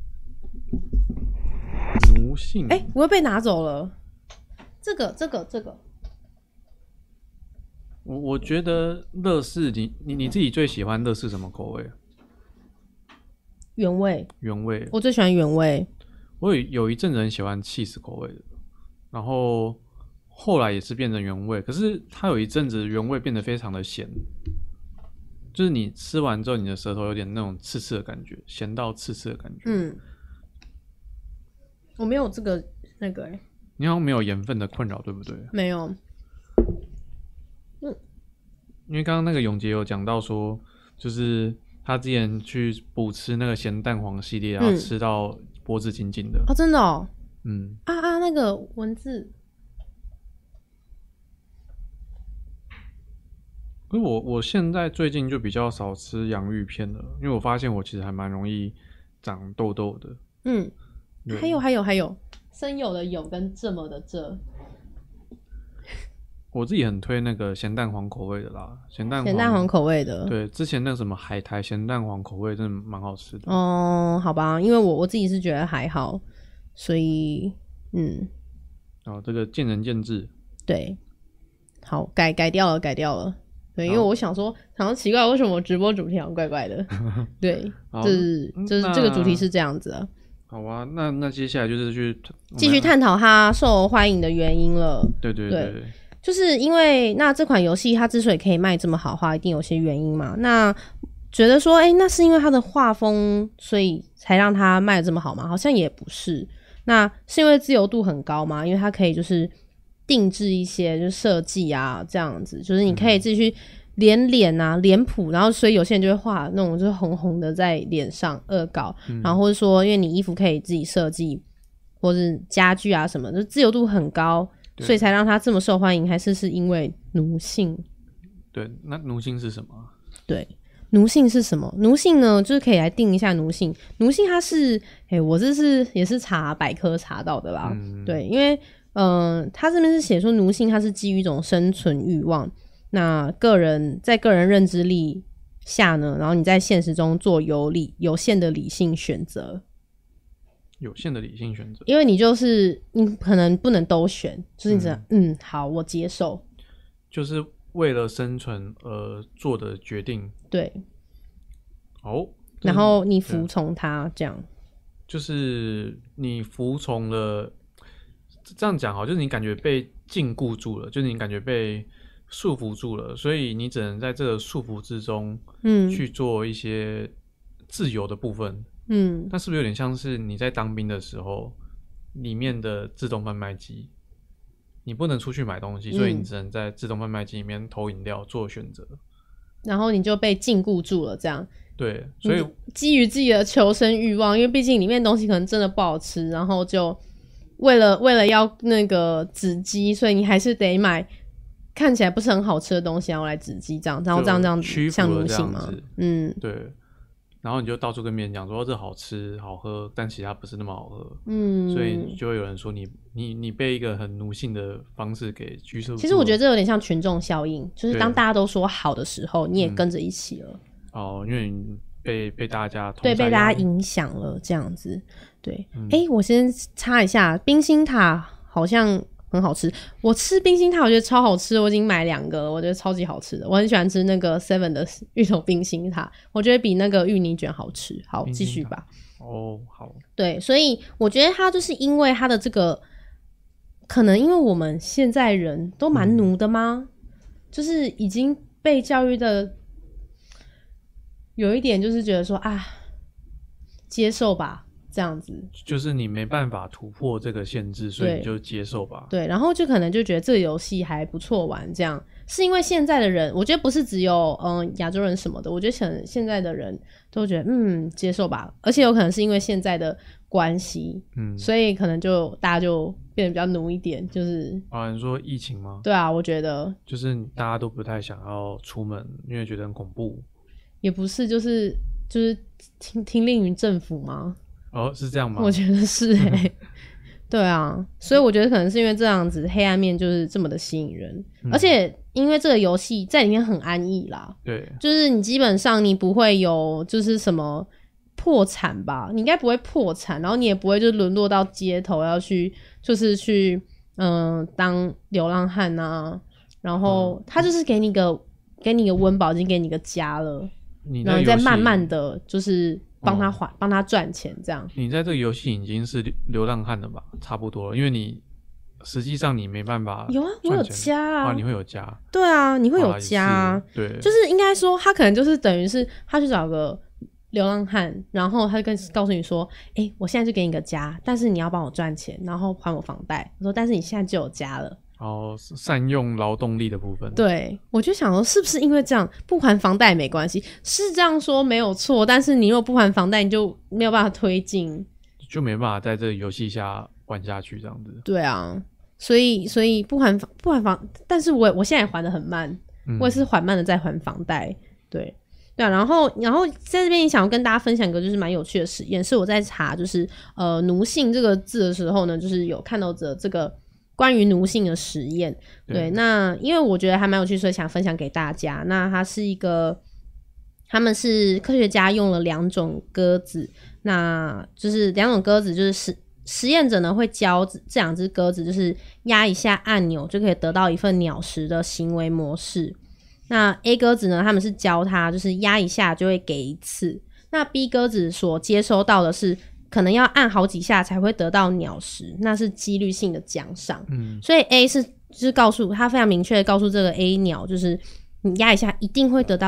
奴性， 哎、欸，我又被拿走了。这个这个这个， 我我觉得乐事，你你你自己最喜欢乐事什么口味？ 原味。 原味， 我最喜欢原味。 我有有一阵子很喜欢cheese口味的，然后后来也是变成原味，可是它有一阵子原味变得非常的咸，就是你吃完之后，你的舌头有点那种刺刺的感觉，咸到刺刺的感觉。 嗯，我没有这个那个哎、欸。 你好像没有盐分的困扰，对不对？ 没有。 嗯，因为刚刚那个永杰有讲到说，就是他之前去补吃那个咸蛋黄系列，然后吃到脖子紧紧的。 哦，真的哦。 嗯。 啊啊，那个文字。 可是我我现在最近就比较少吃洋芋片了，因为我发现我其实还蛮容易长痘痘的。 嗯。还有还有还有。生有的有跟这么的这， 我自己很推那个咸蛋黄口味的啦，咸蛋黄咸蛋黄口味的， 对，之前那个什么海苔咸蛋黄口味真的蛮好吃的。 哦，好吧，因为我我自己是觉得还好，所以嗯， 哦，这个见仁见智。 对，好，改改掉了，改掉了。对，因为我想说，好像奇怪，为什么我直播主题好像怪怪的？对，就是就是这个主题是这样子的。 好啊，那那接下来就是去继续探讨它受欢迎的原因了。 对对 对, 对，就是因为那这款游戏它之所以可以卖这么好的话，一定有些原因嘛。那觉得说，哎、欸，那是因为它的画风，所以才让它卖得这么好吗？好像也不是。那是因为自由度很高吗？因为它可以就是定制一些就是设计啊，这样子，就是你可以自己去连脸啊、脸谱，然后所以有些人就会画那种就是红红的在脸上恶搞、嗯，然后或者说因为你衣服可以自己设计，或是家具啊什么，就自由度很高，所以才让它这么受欢迎，还是是因为奴性？ 对，那奴性是什么？ 对。奴性是什么？奴性呢，就是可以来定一下奴性。奴性它是，哎、欸，我这是也是查百科查到的啦。嗯、对，因为，嗯、呃，它这边是写说奴性它是基于一种生存欲望，那个人在个人认知力下呢，然后你在现实中做有理有限的理性选择。 有限的理性选择， 因为你就是你可能不能都选，就是你只能 嗯, 嗯好，我接受， 就是为了生存而做的决定。 对， 哦， 然后你服从他，这样就是你服从了。这样讲好，就是你感觉被禁锢住了，就是你感觉被束缚住了，所以你只能在这个束缚之中，嗯，去做一些自由的部分，嗯，那是不是有点像是你在当兵的时候里面的自动贩卖机？你不能出去买东西，所以你只能在自动贩卖机里面投饮料做选择， 然后你就被禁锢住了，这样。 对，所以基于自己的求生欲望，因为毕竟里面的东西可能真的不好吃，然后就为了为了要那个止饥，所以你还是得买看起来不是很好吃的东西，然后来止饥，这样，然后这样这样子像奴性嘛，嗯， 对。然后你就到处跟别人讲说、哦、这好吃好喝，但其实它不是那么好喝，嗯，所以就会有人说你你你被一个很奴性的方式给拘束。 其实我觉得这有点像群众效应，就是当大家都说好的时候，你也跟着一起了。嗯、 哦，因为你被被大家对被大家影响了这样子。对，哎、嗯欸，我先插一下，冰心塔好像很好吃，我吃冰心塔我觉得超好吃，我已经买两个了，我觉得超级好吃的。我很喜欢吃那个 seven 的芋头冰心塔，我觉得比那个芋泥卷好吃。好，继续吧。 哦，好。 对，所以我觉得它就是因为它的这个，可能因为我们现在人都蛮奴的吗、嗯、就是已经被教育的有一点就是觉得说啊，接受吧，这样子， 就是你没办法突破这个限制，所以你就接受吧。 对，然后就可能就觉得这个游戏还不错玩，这样是因为现在的人，我觉得不是只有嗯亚洲人什么的，我觉得现现在的人都觉得嗯接受吧，而且有可能是因为现在的关系，嗯，所以可能就大家就变得比较奴一点，就是啊，你说疫情吗？ 对啊，我觉得就是大家都不太想要出门，因为觉得很恐怖。 也不是，就是就是听听令于政府吗？ 哦，是这样吗？ 我觉得是欸对啊，所以我觉得可能是因为这样子黑暗面就是这么的吸引人、嗯、而且因为这个游戏在里面很安逸啦， 对，就是你基本上你不会有就是什么破产吧，你应该不会破产，然后你也不会就沦落到街头要去就是去嗯、呃、当流浪汉啊，然后他就是给你个给你个温饱，已经给你个家了，然后你再慢慢的就是帮他还帮、哦、他赚钱这样。 你在这个游戏已经是流浪汉了吧，差不多了，因为你实际上你没办法。 有啊，我有家啊。 啊，你会有家。 对啊，你会有家啊。 对， 就是应该说他可能就是等于是他去找个流浪汉，然后他就跟告诉你说哎、欸，我现在就给你个家，但是你要帮我赚钱，然后还我房贷。我说但是你现在就有家了。 哦，善用劳动力的部分。 对，我就想说是不是因为这样不还房贷也没关系，是这样说没有错，但是你如果不还房贷你就没有办法推进， 就没办法在这个游戏下玩下去这样子。 对啊，所以所以不还房不还房，但是我我现在也还得很慢、嗯、我也是缓慢的在还房贷。对对啊，然后然后在这边也想要跟大家分享一个就是蛮有趣的实验，是我在查就是呃奴性这个字的时候呢，就是有看到这这个关于奴性的实验。 对, 对，那因为我觉得还蛮有趣，所以想分享给大家。那它是一个他们是科学家用了两种鸽子，那就是两种鸽子就是实实验者呢会教这两只鸽子就是压一下按钮就可以得到一份鸟食的行为模式。那 A 鸽子呢他们是教它就是压一下就会给一次，那 B 鸽子所接收到的是可能要按好几下才会得到鸟食，那是几率性的奖赏。嗯，所以 A 是就是告诉他非常明确的告诉这个 A 鸟，就是你压一下一定会得到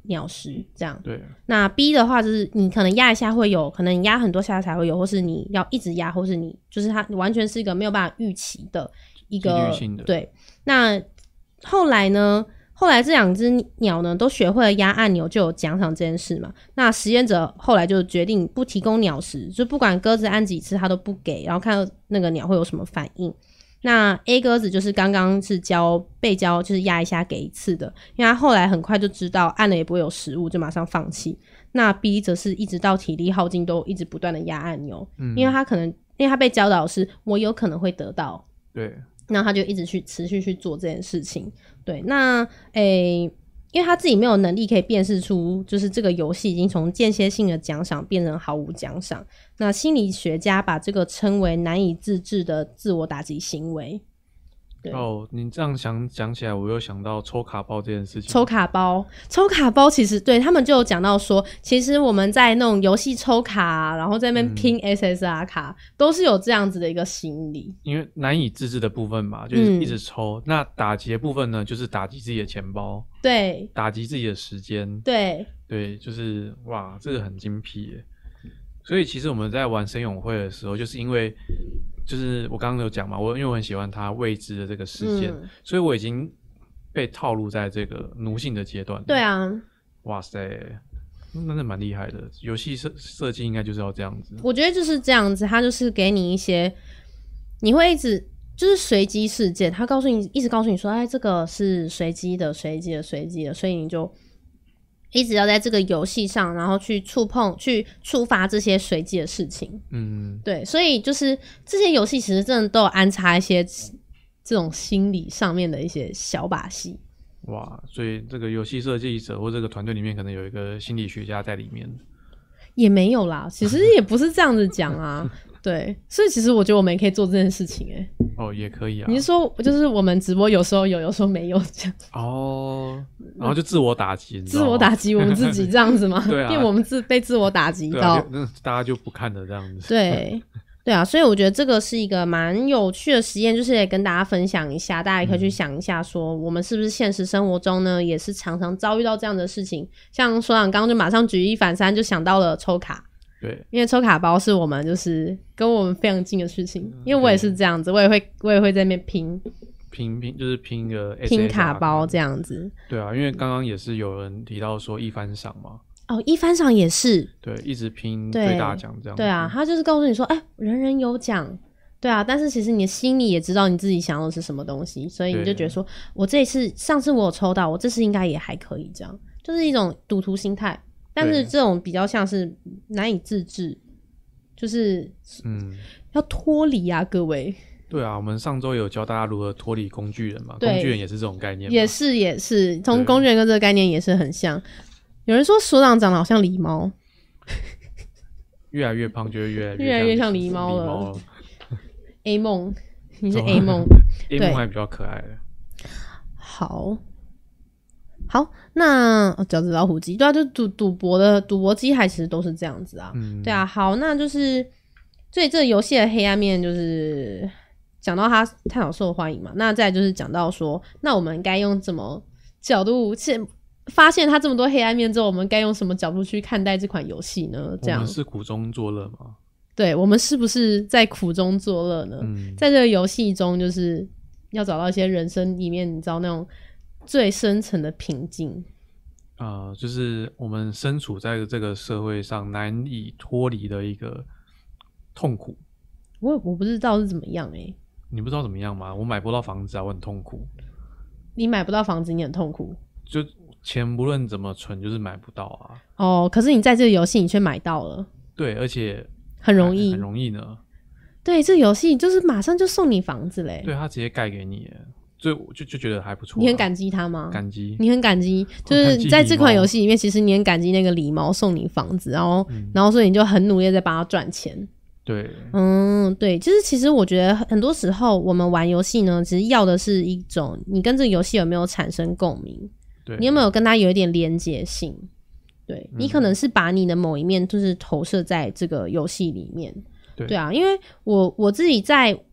鸟食这样。 对。 那 B 的话就是你可能压一下会有，可能你压很多下才会有，或是你要一直压，或是你就是它完全是一个没有办法预期的一个几率性的。 对。那后来呢？后来这两只鸟呢都学会了压按钮就有奖赏这件事嘛。那实验者后来就决定不提供鸟食，就不管鸽子按几次它都不给，然后看到那个鸟会有什么反应。那 A 鸽子就是刚刚是教被教就是压一下给一次的，因为他后来很快就知道按了也不会有食物，就马上放弃。那 B 则是一直到体力耗尽都一直不断的压按钮、嗯、因为他可能因为他被教导的是我有可能会得到， 对， 那他就一直去持续去做这件事情。对，那诶、欸，因为他自己没有能力可以辨识出就是这个游戏已经从间歇性的奖赏变成毫无奖赏，那心理学家把这个称为难以自制的自我打击行为。 哦，你这样想讲起来，我又想到抽卡包这件事情。 抽卡包，抽卡包，其实对他们就有讲到说，其实我们在那种游戏抽卡、啊，然后在那边拼 S S R 卡、嗯，都是有这样子的一个心理。 因为难以自制的部分嘛，就是一直抽。嗯、那打击的部分呢，就是打击自己的钱包， 对， 打击自己的时间， 对， 对，就是哇，这个很精辟耶。所以其实我们在玩神勇会的时候，就是因为。就是我刚刚有讲嘛，我因为我很喜欢他未知的这个事件、嗯，所以我已经被套路在这个奴性的阶段。 对啊， 哇塞，那是蛮厉害的。游戏设设计应该就是要这样子。 我觉得就是这样子，他就是给你一些，你会一直就是随机事件，他告诉你，一直告诉你说，哎，这个是随机的、随机的、随机的，所以你就。一直要在这个游戏上，然后去触碰、去触发这些随机的事情。嗯，对，所以就是这些游戏其实真的都有安插一些这种心理上面的一些小把戏。 哇，所以这个游戏设计者或这个团队里面可能有一个心理学家在里面。 也没有啦，其实也不是这样子讲啊。对，所以其实我觉得我们也可以做这件事情、欸，哎。 哦，也可以啊。 你是说，就是我们直播有时候有，有时候没有这样。 哦，然后就自我打击， 自我打击我们自己这样子吗？ 对啊， 因为我们自被自我打击到， 那、啊、大家就不看了这样子。 对，对啊，所以我觉得这个是一个蛮有趣的实验，就是也跟大家分享一下，大家也可以去想一下说，说、嗯、我们是不是现实生活中呢，也是常常遭遇到这样的事情。像所长刚刚就马上举一反三，就想到了抽卡。 对， 因为抽卡包是我们就是跟我们非常近的事情，因为我也是这样子，我也会我也会在那边拼拼拼，就是拼个 S S R 拼卡包这样子。 对啊，因为刚刚也是有人提到说一番赏嘛， 哦，一番赏也是， 对，一直拼最大奖这样子。 对啊，他就是告诉你说，哎、欸，人人有奖。对啊，但是其实你的心里也知道你自己想要的是什么东西，所以你就觉得说，我这一次上次我有抽到，我这次应该也还可以，这样就是一种赌徒心态。但是这种比较像是难以自制，就是嗯，要脱离啊，各位。 对啊，我们上周有教大家如何脱离工具人嘛，工具人也是这种概念嘛， 也是也是，从工具人跟这个概念也是很像。有人说所长长得好像狸猫， 越来越胖就会越来越越来越像狸猫了。A 梦，你是 A 梦 ，A 梦还比较可爱的。 好。好，那饺子老虎机，对啊，就赌赌博的赌博机台其实都是这样子啊，嗯、对啊。好，那就是所以这个游戏的黑暗面就是讲到它太好受欢迎嘛，那再来就是讲到说，那我们该用怎么角度去发现它这么多黑暗面之后，我们该用什么角度去看待这款游戏呢？这样我们是苦中作乐吗？ 对，我们是不是在苦中作乐呢？嗯、在这个游戏中，就是要找到一些人生里面，你知道那种。最深层的平静， 呃，就是我们身处在这个社会上难以脱离的一个痛苦。 我我不知道是怎么样哎、欸， 你不知道怎么样吗？我买不到房子啊，我很痛苦。 你买不到房子，你很痛苦。 就钱不论怎么存，就是买不到啊。 哦，可是你在这个游戏，你却买到了。 对，而且很容易， 很容易呢。 对，这个游戏就是马上就送你房子嘞。 对，他直接盖给你耶。所以我就就觉得还不错、啊。 你很感激他吗？ 感激， 你很感激，就是在这款游戏里面，其实你很感激那个狸猫送你房子，然后、嗯，然后所以你就很努力在帮他赚钱。 对， 嗯，对，就是其实我觉得很多时候我们玩游戏呢，其实要的是一种你跟这个游戏有没有产生共鸣，对，你有没有跟他有一点连结性？对、嗯、你可能是把你的某一面就是投射在这个游戏里面，对，对啊，因为我我自己在。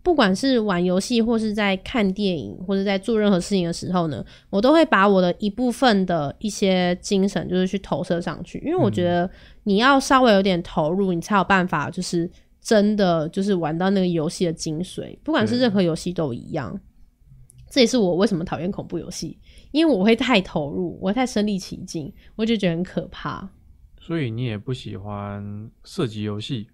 不管是玩游戏或是在看电影或者在做任何事情的时候呢，我都会把我的一部分的一些精神就是去投射上去，因为我觉得你要稍微有点投入，你才有办法就是真的就是玩到那个游戏的精髓，不管是任何游戏都一样。这也是我为什么讨厌恐怖游戏，因为我会太投入，我会太身临其境，我就觉得很可怕。 所以你也不喜欢射击游戏？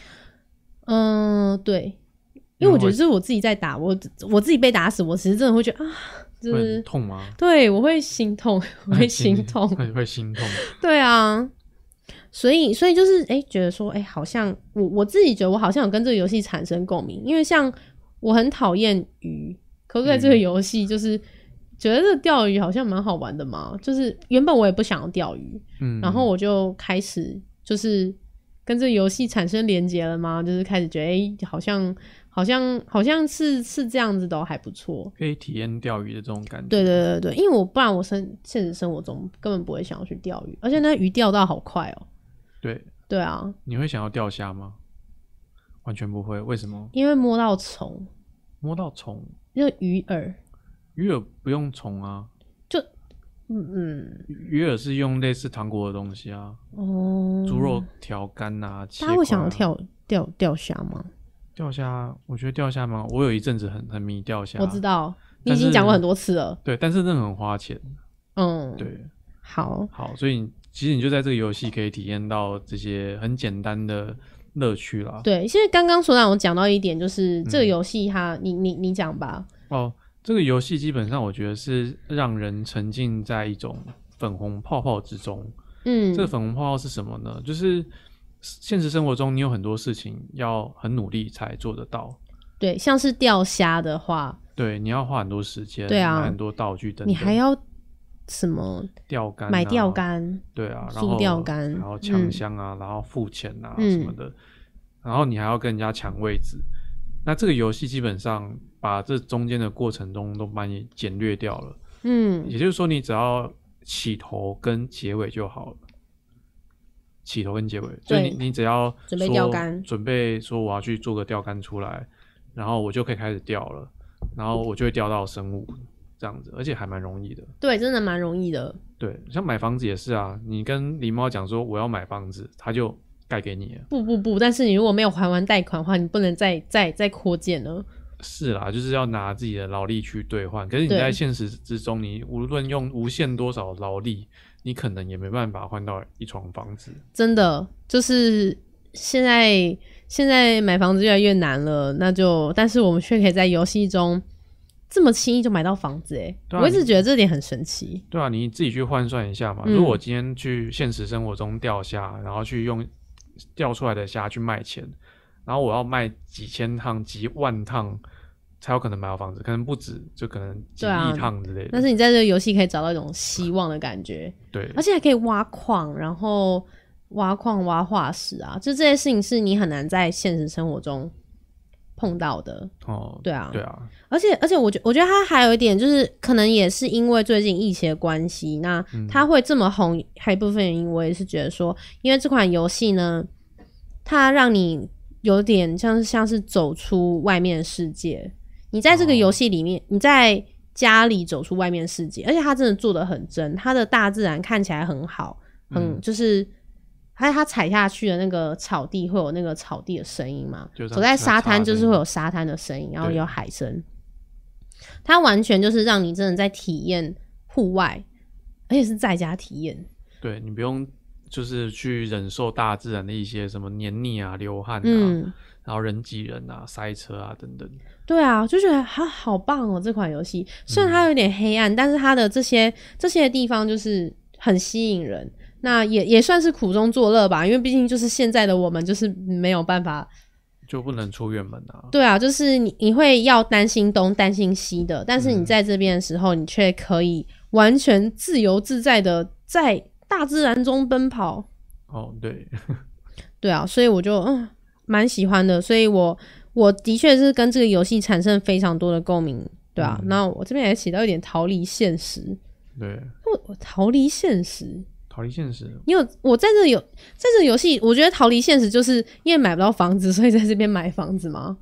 嗯，对，因为我觉得就是我自己在打，我我自己被打死，我其实真的会觉得啊，就是会痛吗？ 对，我会心痛，我会心痛， 会会心痛。 对啊，所以所以就是哎、欸，觉得说哎、欸，好像我我自己觉得我好像有跟这个游戏产生共鸣，因为像我很讨厌鱼，可是在这个游戏就是觉得这个钓鱼好像蛮好玩的嘛，就是原本我也不想要钓鱼，嗯，然后我就开始就是跟这个游戏产生连结了吗？就是开始觉得哎、欸，好像好像好像是是这样子的，还不错， 可以体验钓鱼的这种感觉。 对对对对，因为我不然我生现实生活中根本不会想要去钓鱼，而且那鱼钓到好快哦、喔。 对对啊， 你会想要钓虾吗？完全不会，为什么？ 因为摸到虫， 摸到虫， 那个鱼饵， 鱼饵不用虫啊， 就嗯嗯， 鱼饵是用类似糖果的东西啊，哦，猪肉调干啊，啊大家会想要钓钓钓虾吗？ 钓虾，我觉得钓虾蛮，我有一阵子很很迷钓虾， 我知道，你已经讲过很多次了， 对，但是那很花钱， 嗯， 对， 好， 好，所以其实你就在这个游戏可以体验到这些很简单的乐趣啦。 对，其实刚刚所长有讲到一点，就是这个游戏它，嗯、你你你讲吧。 哦，这个游戏基本上我觉得是让人沉浸在一种粉红泡泡之中。嗯，这个粉红泡泡是什么呢？就是现实生活中你有很多事情要很努力才做得到。 对，像是钓虾的话， 对，你要花很多时间， 对啊， 买很多道具等等， 你还要。什么钓竿、啊、 买钓竿， 对啊， 塑钓竿， 然后抢箱啊、嗯，然后付钱啊什么的、嗯，然后你还要跟人家抢位置。那这个游戏基本上把这中间的过程中都把你简略掉了，嗯，也就是说你只要起头跟结尾就好了，起头跟结尾，就你你只要准备钓竿， 准备说我要去做个钓竿出来，然后我就可以开始钓了，然后我就会钓到生物。这样子，而且还蛮容易的。 对，真的蛮容易的。 对，像买房子也是啊，你跟狸猫讲说我要买房子，他就盖给你了。 不不不，但是你如果没有还完贷款的话，你不能再再再扩建了。 是啦，就是要拿自己的劳力去兑换。可是你在现实之中，你无论用无限多少劳力，你可能也没办法换到一幢房子。真的， 就是现在现在买房子越来越难了，那就但是我们却可以在游戏中。这么轻易就买到房子欸，啊，我一直觉得这点很神奇。 对啊，你自己去换算一下嘛。嗯，如果我今天去现实生活中钓虾，然后去用钓出来的虾去卖钱，然后我要卖几千趟、几万趟才有可能买到房子，可能不止，就可能几亿趟之类的。啊， 但是你在这个游戏可以找到一种希望的感觉， 对， 而且还可以挖矿，然后挖矿、挖化石啊，就这些事情是你很难在现实生活中碰到的。 哦， 对啊， 对啊。 而且而且我觉我觉得它还有一点就是可能也是因为最近疫情的关系，那它会这么红，还有一部分原因我也是觉得说，因为这款游戏呢，它让你有点像是像是走出外面的世界。你在这个游戏里面，哦，你在家里走出外面的世界，而且它真的做得很真，它的大自然看起来很好，很，嗯，就是还有它踩下去的那个草地会有那个草地的声音嘛，走在沙滩就是会有沙滩的声音，然后有海声。它完全就是让你真的在体验户外，而且是在家体验。 对，你不用就是去忍受大自然的一些什么黏腻啊、流汗啊，嗯，然后人挤人啊、塞车啊等等。 对啊，就觉得它好棒哦！这款游戏虽然它有点黑暗，嗯，但是它的这些这些地方就是很吸引人。那也也算是苦中作乐吧，因为毕竟就是现在的我们就是没有办法。 就不能出远门啊。 对啊，就是你你会要担心东担心西的，但是你在这边的时候，嗯，你却可以完全自由自在的在大自然中奔跑。 哦，对， 对啊，所以我就嗯蛮喜欢的，所以我我的确是跟这个游戏产生非常多的共鸣。对啊，那，嗯，我这边也起到一点逃离现实。 对， 我我逃离现实。 逃离现实， 你有我在这有在这游戏，我觉得逃离现实就是因为买不到房子，所以在这边买房子吗？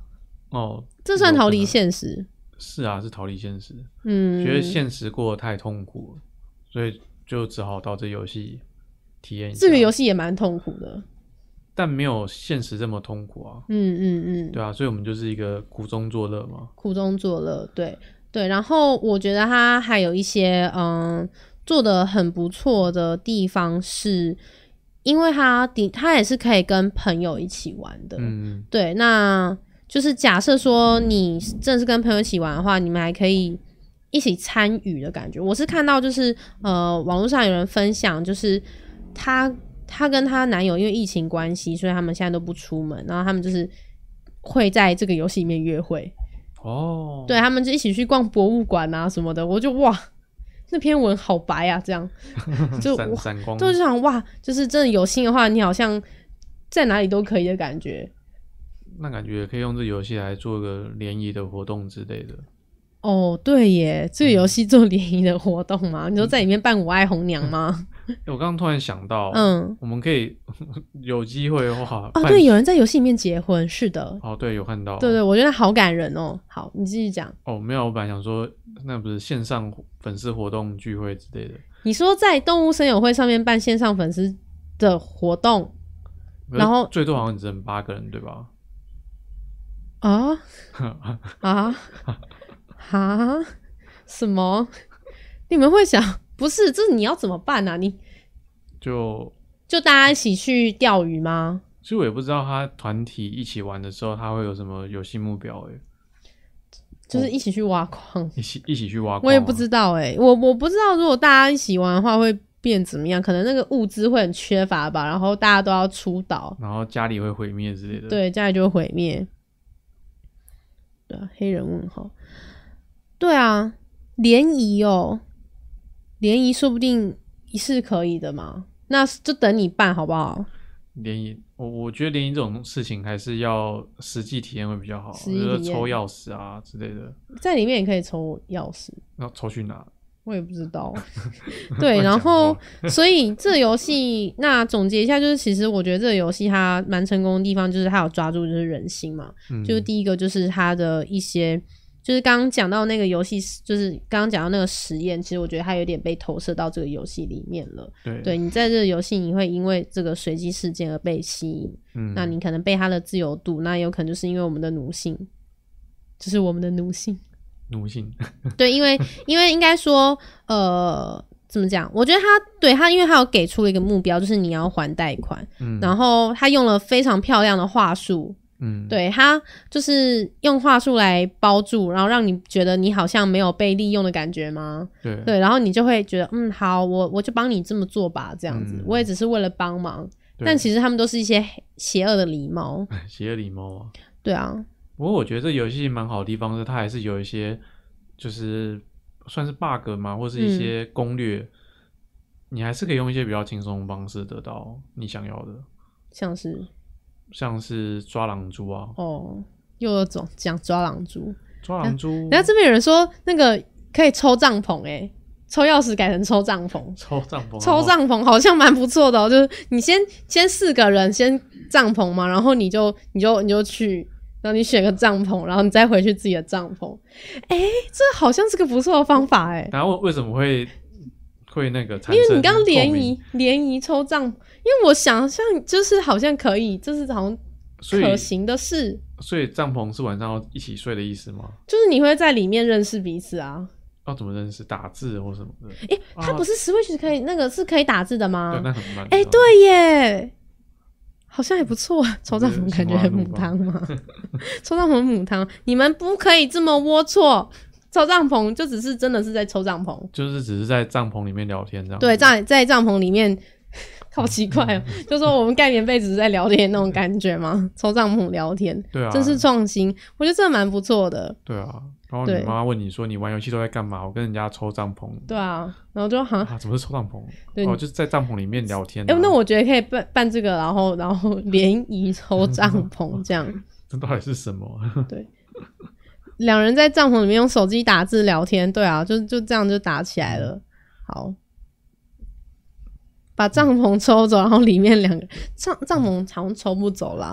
哦， 这算逃离现实。 是啊，是逃离现实。 嗯， 觉得现实过得太痛苦了，所以就只好到这游戏体验一下。 这个游戏也蛮痛苦的， 但没有现实这么痛苦啊。 嗯嗯嗯， 对啊，所以我们就是一个苦中作乐嘛。 苦中作乐，对对。然后我觉得它还有一些嗯做的很不错的地方是。因为它它也是可以跟朋友一起玩的， 嗯， 对，那就是假设说你真的是跟朋友一起玩的话，你们还可以一起参与的感觉。我是看到就是呃网络上有人分享，就是她她跟她男友因为疫情关系，所以他们现在都不出门，然后他们就是会在这个游戏里面约会。 哦， 对，他们就一起去逛博物馆啊什么的，我就哇。那篇文好白啊，这样就闪闪光， 就想哇，就是真的有心的话，你好像在哪里都可以的感觉。 那感觉可以用这游戏来做个联谊的活动之类的。 哦，对耶，这个游戏做联谊的活动吗？嗯、你说在里面扮我爱红娘吗？ 我刚刚突然想到， 嗯， 我们可以有机会的话， 哦，对，有人在游戏里面结婚，是的， 哦，对，有看到， 对对，我觉得好感人哦。好，你继续讲。 哦，没有，我本来想说，那不是线上粉丝活动聚会之类的。 你说在动物森友会上面办线上粉丝的活动，然后最多好像只能八个人，对吧？ 啊啊啊！什么？你们会想？不是，这你要怎么办啊？你就就大家一起去钓鱼吗？ 其实我也不知道他团体一起玩的时候，他会有什么游戏目标诶、欸。 就是一起去挖矿， 哦、一起一起去挖矿、啊。 我也不知道诶、欸，我我不知道如果大家一起玩的话会变怎么样，可能那个物资会很缺乏吧，然后大家都要出岛， 然后家里会毁灭之类的。 对，家里就会毁灭。对啊，黑人问号。对啊，联谊哦。联谊说不定是可以的嘛，那就等你办好不好？ 联谊，我我觉得联谊这种事情还是要实际体验会比较好，比如说抽钥匙啊之类的， 在里面也可以抽钥匙， 要抽去哪？ 我也不知道。对，然后所以这个游戏，那总结一下，就是其实我觉得这个游戏它蛮成功的地方，就是它有抓住就是人心嘛，嗯、就是第一个就是它的一些。就是刚刚讲到那个游戏，就是刚刚讲到那个实验，其实我觉得它有点被投射到这个游戏里面了。 对， 对你在这个游戏，你会因为这个随机事件而被吸引，嗯，那你可能被它的自由度，那有可能就是因为我们的奴性，就是我们的奴性， 奴性。 对，因为因为应该说，呃，怎么讲？我觉得他对他，因为他有给出了一个目标，就是你要还贷款，嗯，然后他用了非常漂亮的话术。嗯，对，他就是用话术来包住，然后让你觉得你好像没有被利用的感觉吗？ 对， 对，然后你就会觉得，嗯，好，我我就帮你这么做吧，这样子，嗯、我也只是为了帮忙，但其实他们都是一些邪恶的狸猫， 邪恶狸猫啊， 对啊。 不过我觉得这游戏蛮好的地方是，它还是有一些就是算是 bug 嘛，或是一些攻略，嗯、你还是可以用一些比较轻松的方式得到你想要的， 像是。 像是抓狼蛛啊， 哦，又有种讲抓狼蛛， 抓狼蛛。 然后这边有人说那个可以抽帐篷、欸，哎，抽钥匙改成抽帐篷， 抽帐篷， 抽帐篷好像蛮不错的哦。就是你先先四个人先帐篷嘛，然后你就你就你就去，然后你选个帐篷，然后你再回去自己的帐篷。哎、欸，这好像是个不错的方法哎、欸。 然后为什么会会那个产生？ 因为你刚刚联谊联谊抽帐篷。因为我想象就是好像可以，就是好像可行的事。 所以帐篷是晚上要一起睡的意思吗？ 就是你会在里面认识彼此啊。 要怎么认识？打字或什么的？ 诶、欸，它不是 Switch 可以、啊、那个是可以打字的吗？ 对，那很慢。 诶、欸，对耶，好像也不错。抽帐篷感觉很母汤嘛，抽帐篷母汤，你们不可以这么龌龊。抽帐篷就只是真的是在抽帐篷， 就是只是在帐篷里面聊天这样。 对，在在帐篷里面。好奇怪哦，就说我们盖棉被只是在聊天那种感觉吗？抽帐篷聊天， 对啊， 真是创新，我觉得这蛮不错的。 对啊，然后你妈妈问你说你玩游戏都在干嘛？我跟人家抽帐篷。 对啊，然后就好像、 啊、怎么是抽帐篷？ 对， 哦，就是在帐篷里面聊天、啊。 哎、欸，那我觉得可以办办这个，然后然后联谊抽帐篷这样。 这到底是什么？ 对，两人在帐篷里面用手机打字聊天，对啊，就就这样就打起来了。好。把帐篷抽走，然后里面两个帐帐篷好像抽不走啦。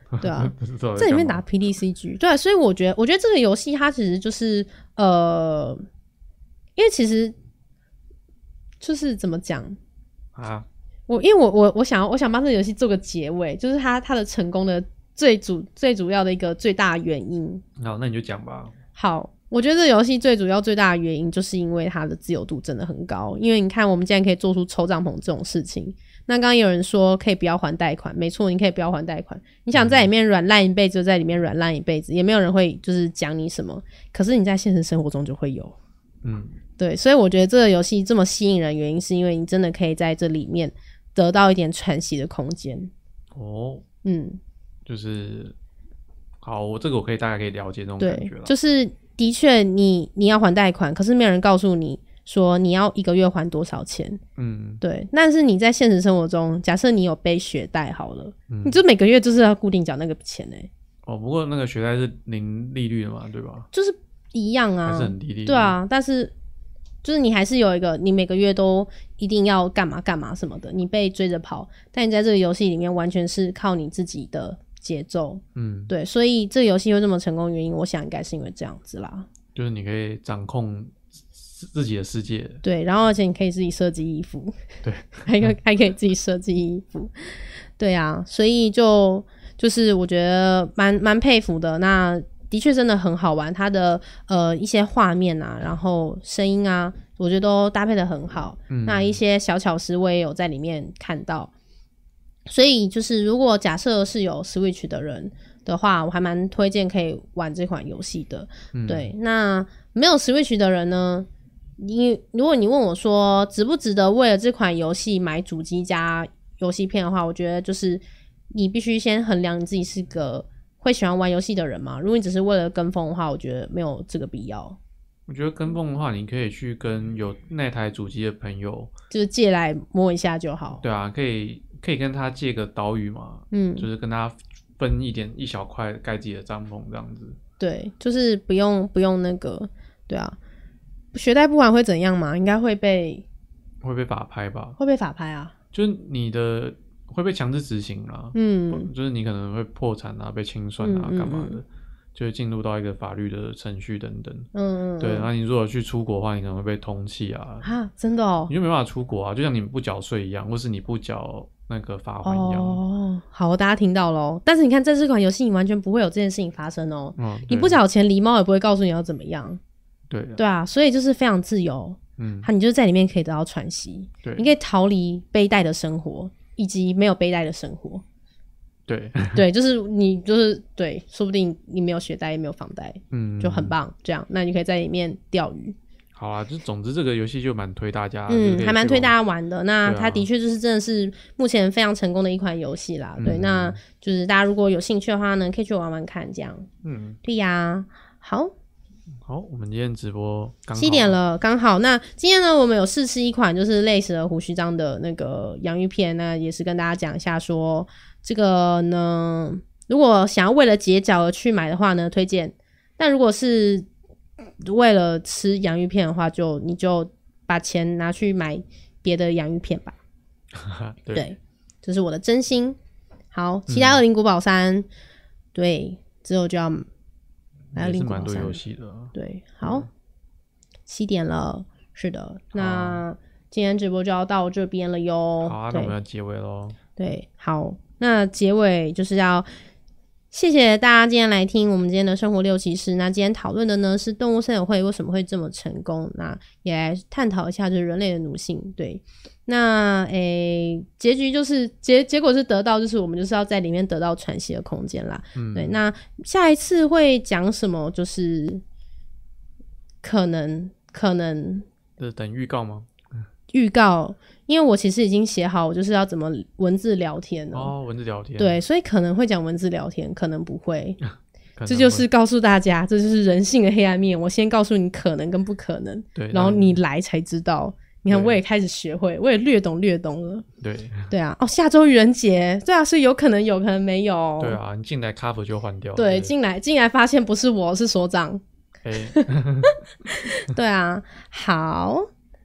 对啊，在里面打 P D C G， 对、啊，所以我觉得，我觉得这个游戏它其实就是呃，因为其实就是怎么讲啊？我因为我我我想要我想帮这个游戏做个结尾，就是它它的成功的最主最主要的一个最大的原因。 好，那你就讲吧。 好。我觉得这游戏最主要最大的原因就是因为它的自由度真的很高，因为你看我们竟然可以做出抽帐篷这种事情。那刚刚有人说可以不要还贷款，没错，你可以不要还贷款，你想在里面软烂一辈子就在里面软烂一辈子，也没有人会就是讲你什么，可是你在现实生活中就会有。嗯，对，所以我觉得这个游戏这么吸引人原因是因为你真的可以在这里面得到一点喘息的空间。哦，嗯， 就是好，我这个我可以大概可以了解这种感觉了， 就是的确你你要还贷款，可是没有人告诉你说你要一个月还多少钱。嗯，对。但是你在现实生活中，假设你有背学贷好了，嗯、你就每个月就是要固定缴那个钱欸。 哦，不过那个学贷是零利率的嘛，对吧？ 就是一样啊， 还是很低利率。 对啊，但是就是你还是有一个，你每个月都一定要干嘛干嘛什么的，你被追着跑，但你在这个游戏里面完全是靠你自己的节奏。嗯，对，所以这个游戏会这么成功，原因我想应该是因为这样子啦， 就是你可以掌控自己的世界， 对，然后而且你可以自己设计衣服， 对， 还可以还可以自己设计衣服，对啊，所以就就是我觉得蛮蛮佩服的。那的确真的很好玩，它的呃一些画面啊，然后声音啊，我觉得都搭配得很好。嗯，那一些小巧思我也有在里面看到。所以就是如果假设是有 Switch 的人的话，我还蛮推荐可以玩这款游戏的。嗯，对，那没有 Switch 的人呢，你如果你问我说值不值得为了这款游戏买主机加游戏片的话，我觉得就是你必须先衡量你自己是个会喜欢玩游戏的人嘛。如果你只是为了跟风的话，我觉得没有这个必要。 我觉得跟风的话，你可以去跟有那台主机的朋友， 就是借来摸一下就好。 对啊，可以可以跟他借个岛屿嘛，嗯，就是跟他分一点一小块盖自己的帐篷这样子。 对，就是不用不用那个，对啊，学贷不还会怎样嘛？应该会被会被法拍吧？ 会被法拍啊？ 就是你的会被强制执行啦，嗯，就是你可能会破产啊，被清算啊，干、嗯、嘛的？就会进入到一个法律的程序等等，嗯，对。那你如果去出国的话，你可能会被通缉啊， 啊，真的哦， 你就没办法出国啊，就像你不缴税一样，或是你不缴那个罚款一样。 哦，好，大家听到咯。但是你看，在这款游戏你完全不会有这件事情发生哦，嗯，你不缴钱，狸猫也不会告诉你要怎么样， 对， 对啊，所以就是非常自由，嗯，你就是在里面可以得到喘息，对，你可以逃离背带的生活以及没有背带的生活。 对对，就是你就是对，说不定你没有学贷也没有房贷，嗯，就很棒。这样，那你可以在里面钓鱼。 好啊，就总之这个游戏就蛮推大家， 嗯，还蛮推大家玩的。那它的确就是真的是目前非常成功的一款游戏啦。对，嗯、那就是大家如果有兴趣的话呢，可以去玩玩看，这样。嗯，对呀。好， 好，我们今天直播刚好七点了，刚好。那今天呢，我们有试吃一款就是类似的胡须章的那个洋芋片，那也是跟大家讲一下说。这个呢，如果想要为了解脚而去买的话呢，推荐。但如果是为了吃洋芋片的话，就你就把钱拿去买别的洋芋片吧。 对， 对，这是我的真心。好，期待恶灵古堡三、嗯。对，之后就要来恶灵古堡三。也是蛮多游戏的。 对，好，七、嗯、点了，是的。那今天直播就要到这边了哟。 好啊，那我们要结尾咯。 对，好。那结尾就是要谢谢大家今天来听我们今天的生活六骑士。那今天讨论的呢是动物森友会为什么会这么成功，那也来探讨一下就是人类的奴性。对，那诶结局就是结结果是得到就是我们就是要在里面得到喘息的空间啦。嗯，对，那下一次会讲什么就是可能可能是等预告吗？ 预告，因为我其实已经写好我就是要怎么文字聊天了。 哦，文字聊天。 对，所以可能会讲文字聊天，可能不会。这就是告诉大家，这就是人性的黑暗面。我先告诉你可能跟不可能，对，然后你来才知道。你看，我也开始学会，我也略懂略懂了。 对， 对啊，哦，下周愚人节，对啊，所以有可能有，可能没有。 对啊，你进来 cover 就换掉了。 对，进来进来发现不是我是所长。 欸、 对啊，好。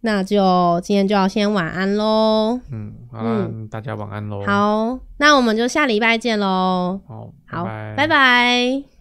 那就今天就要先晚安咯。 嗯，好啦，嗯、大家晚安咯。 好，那我们就下礼拜见咯。 好， 好， 拜拜。 拜拜。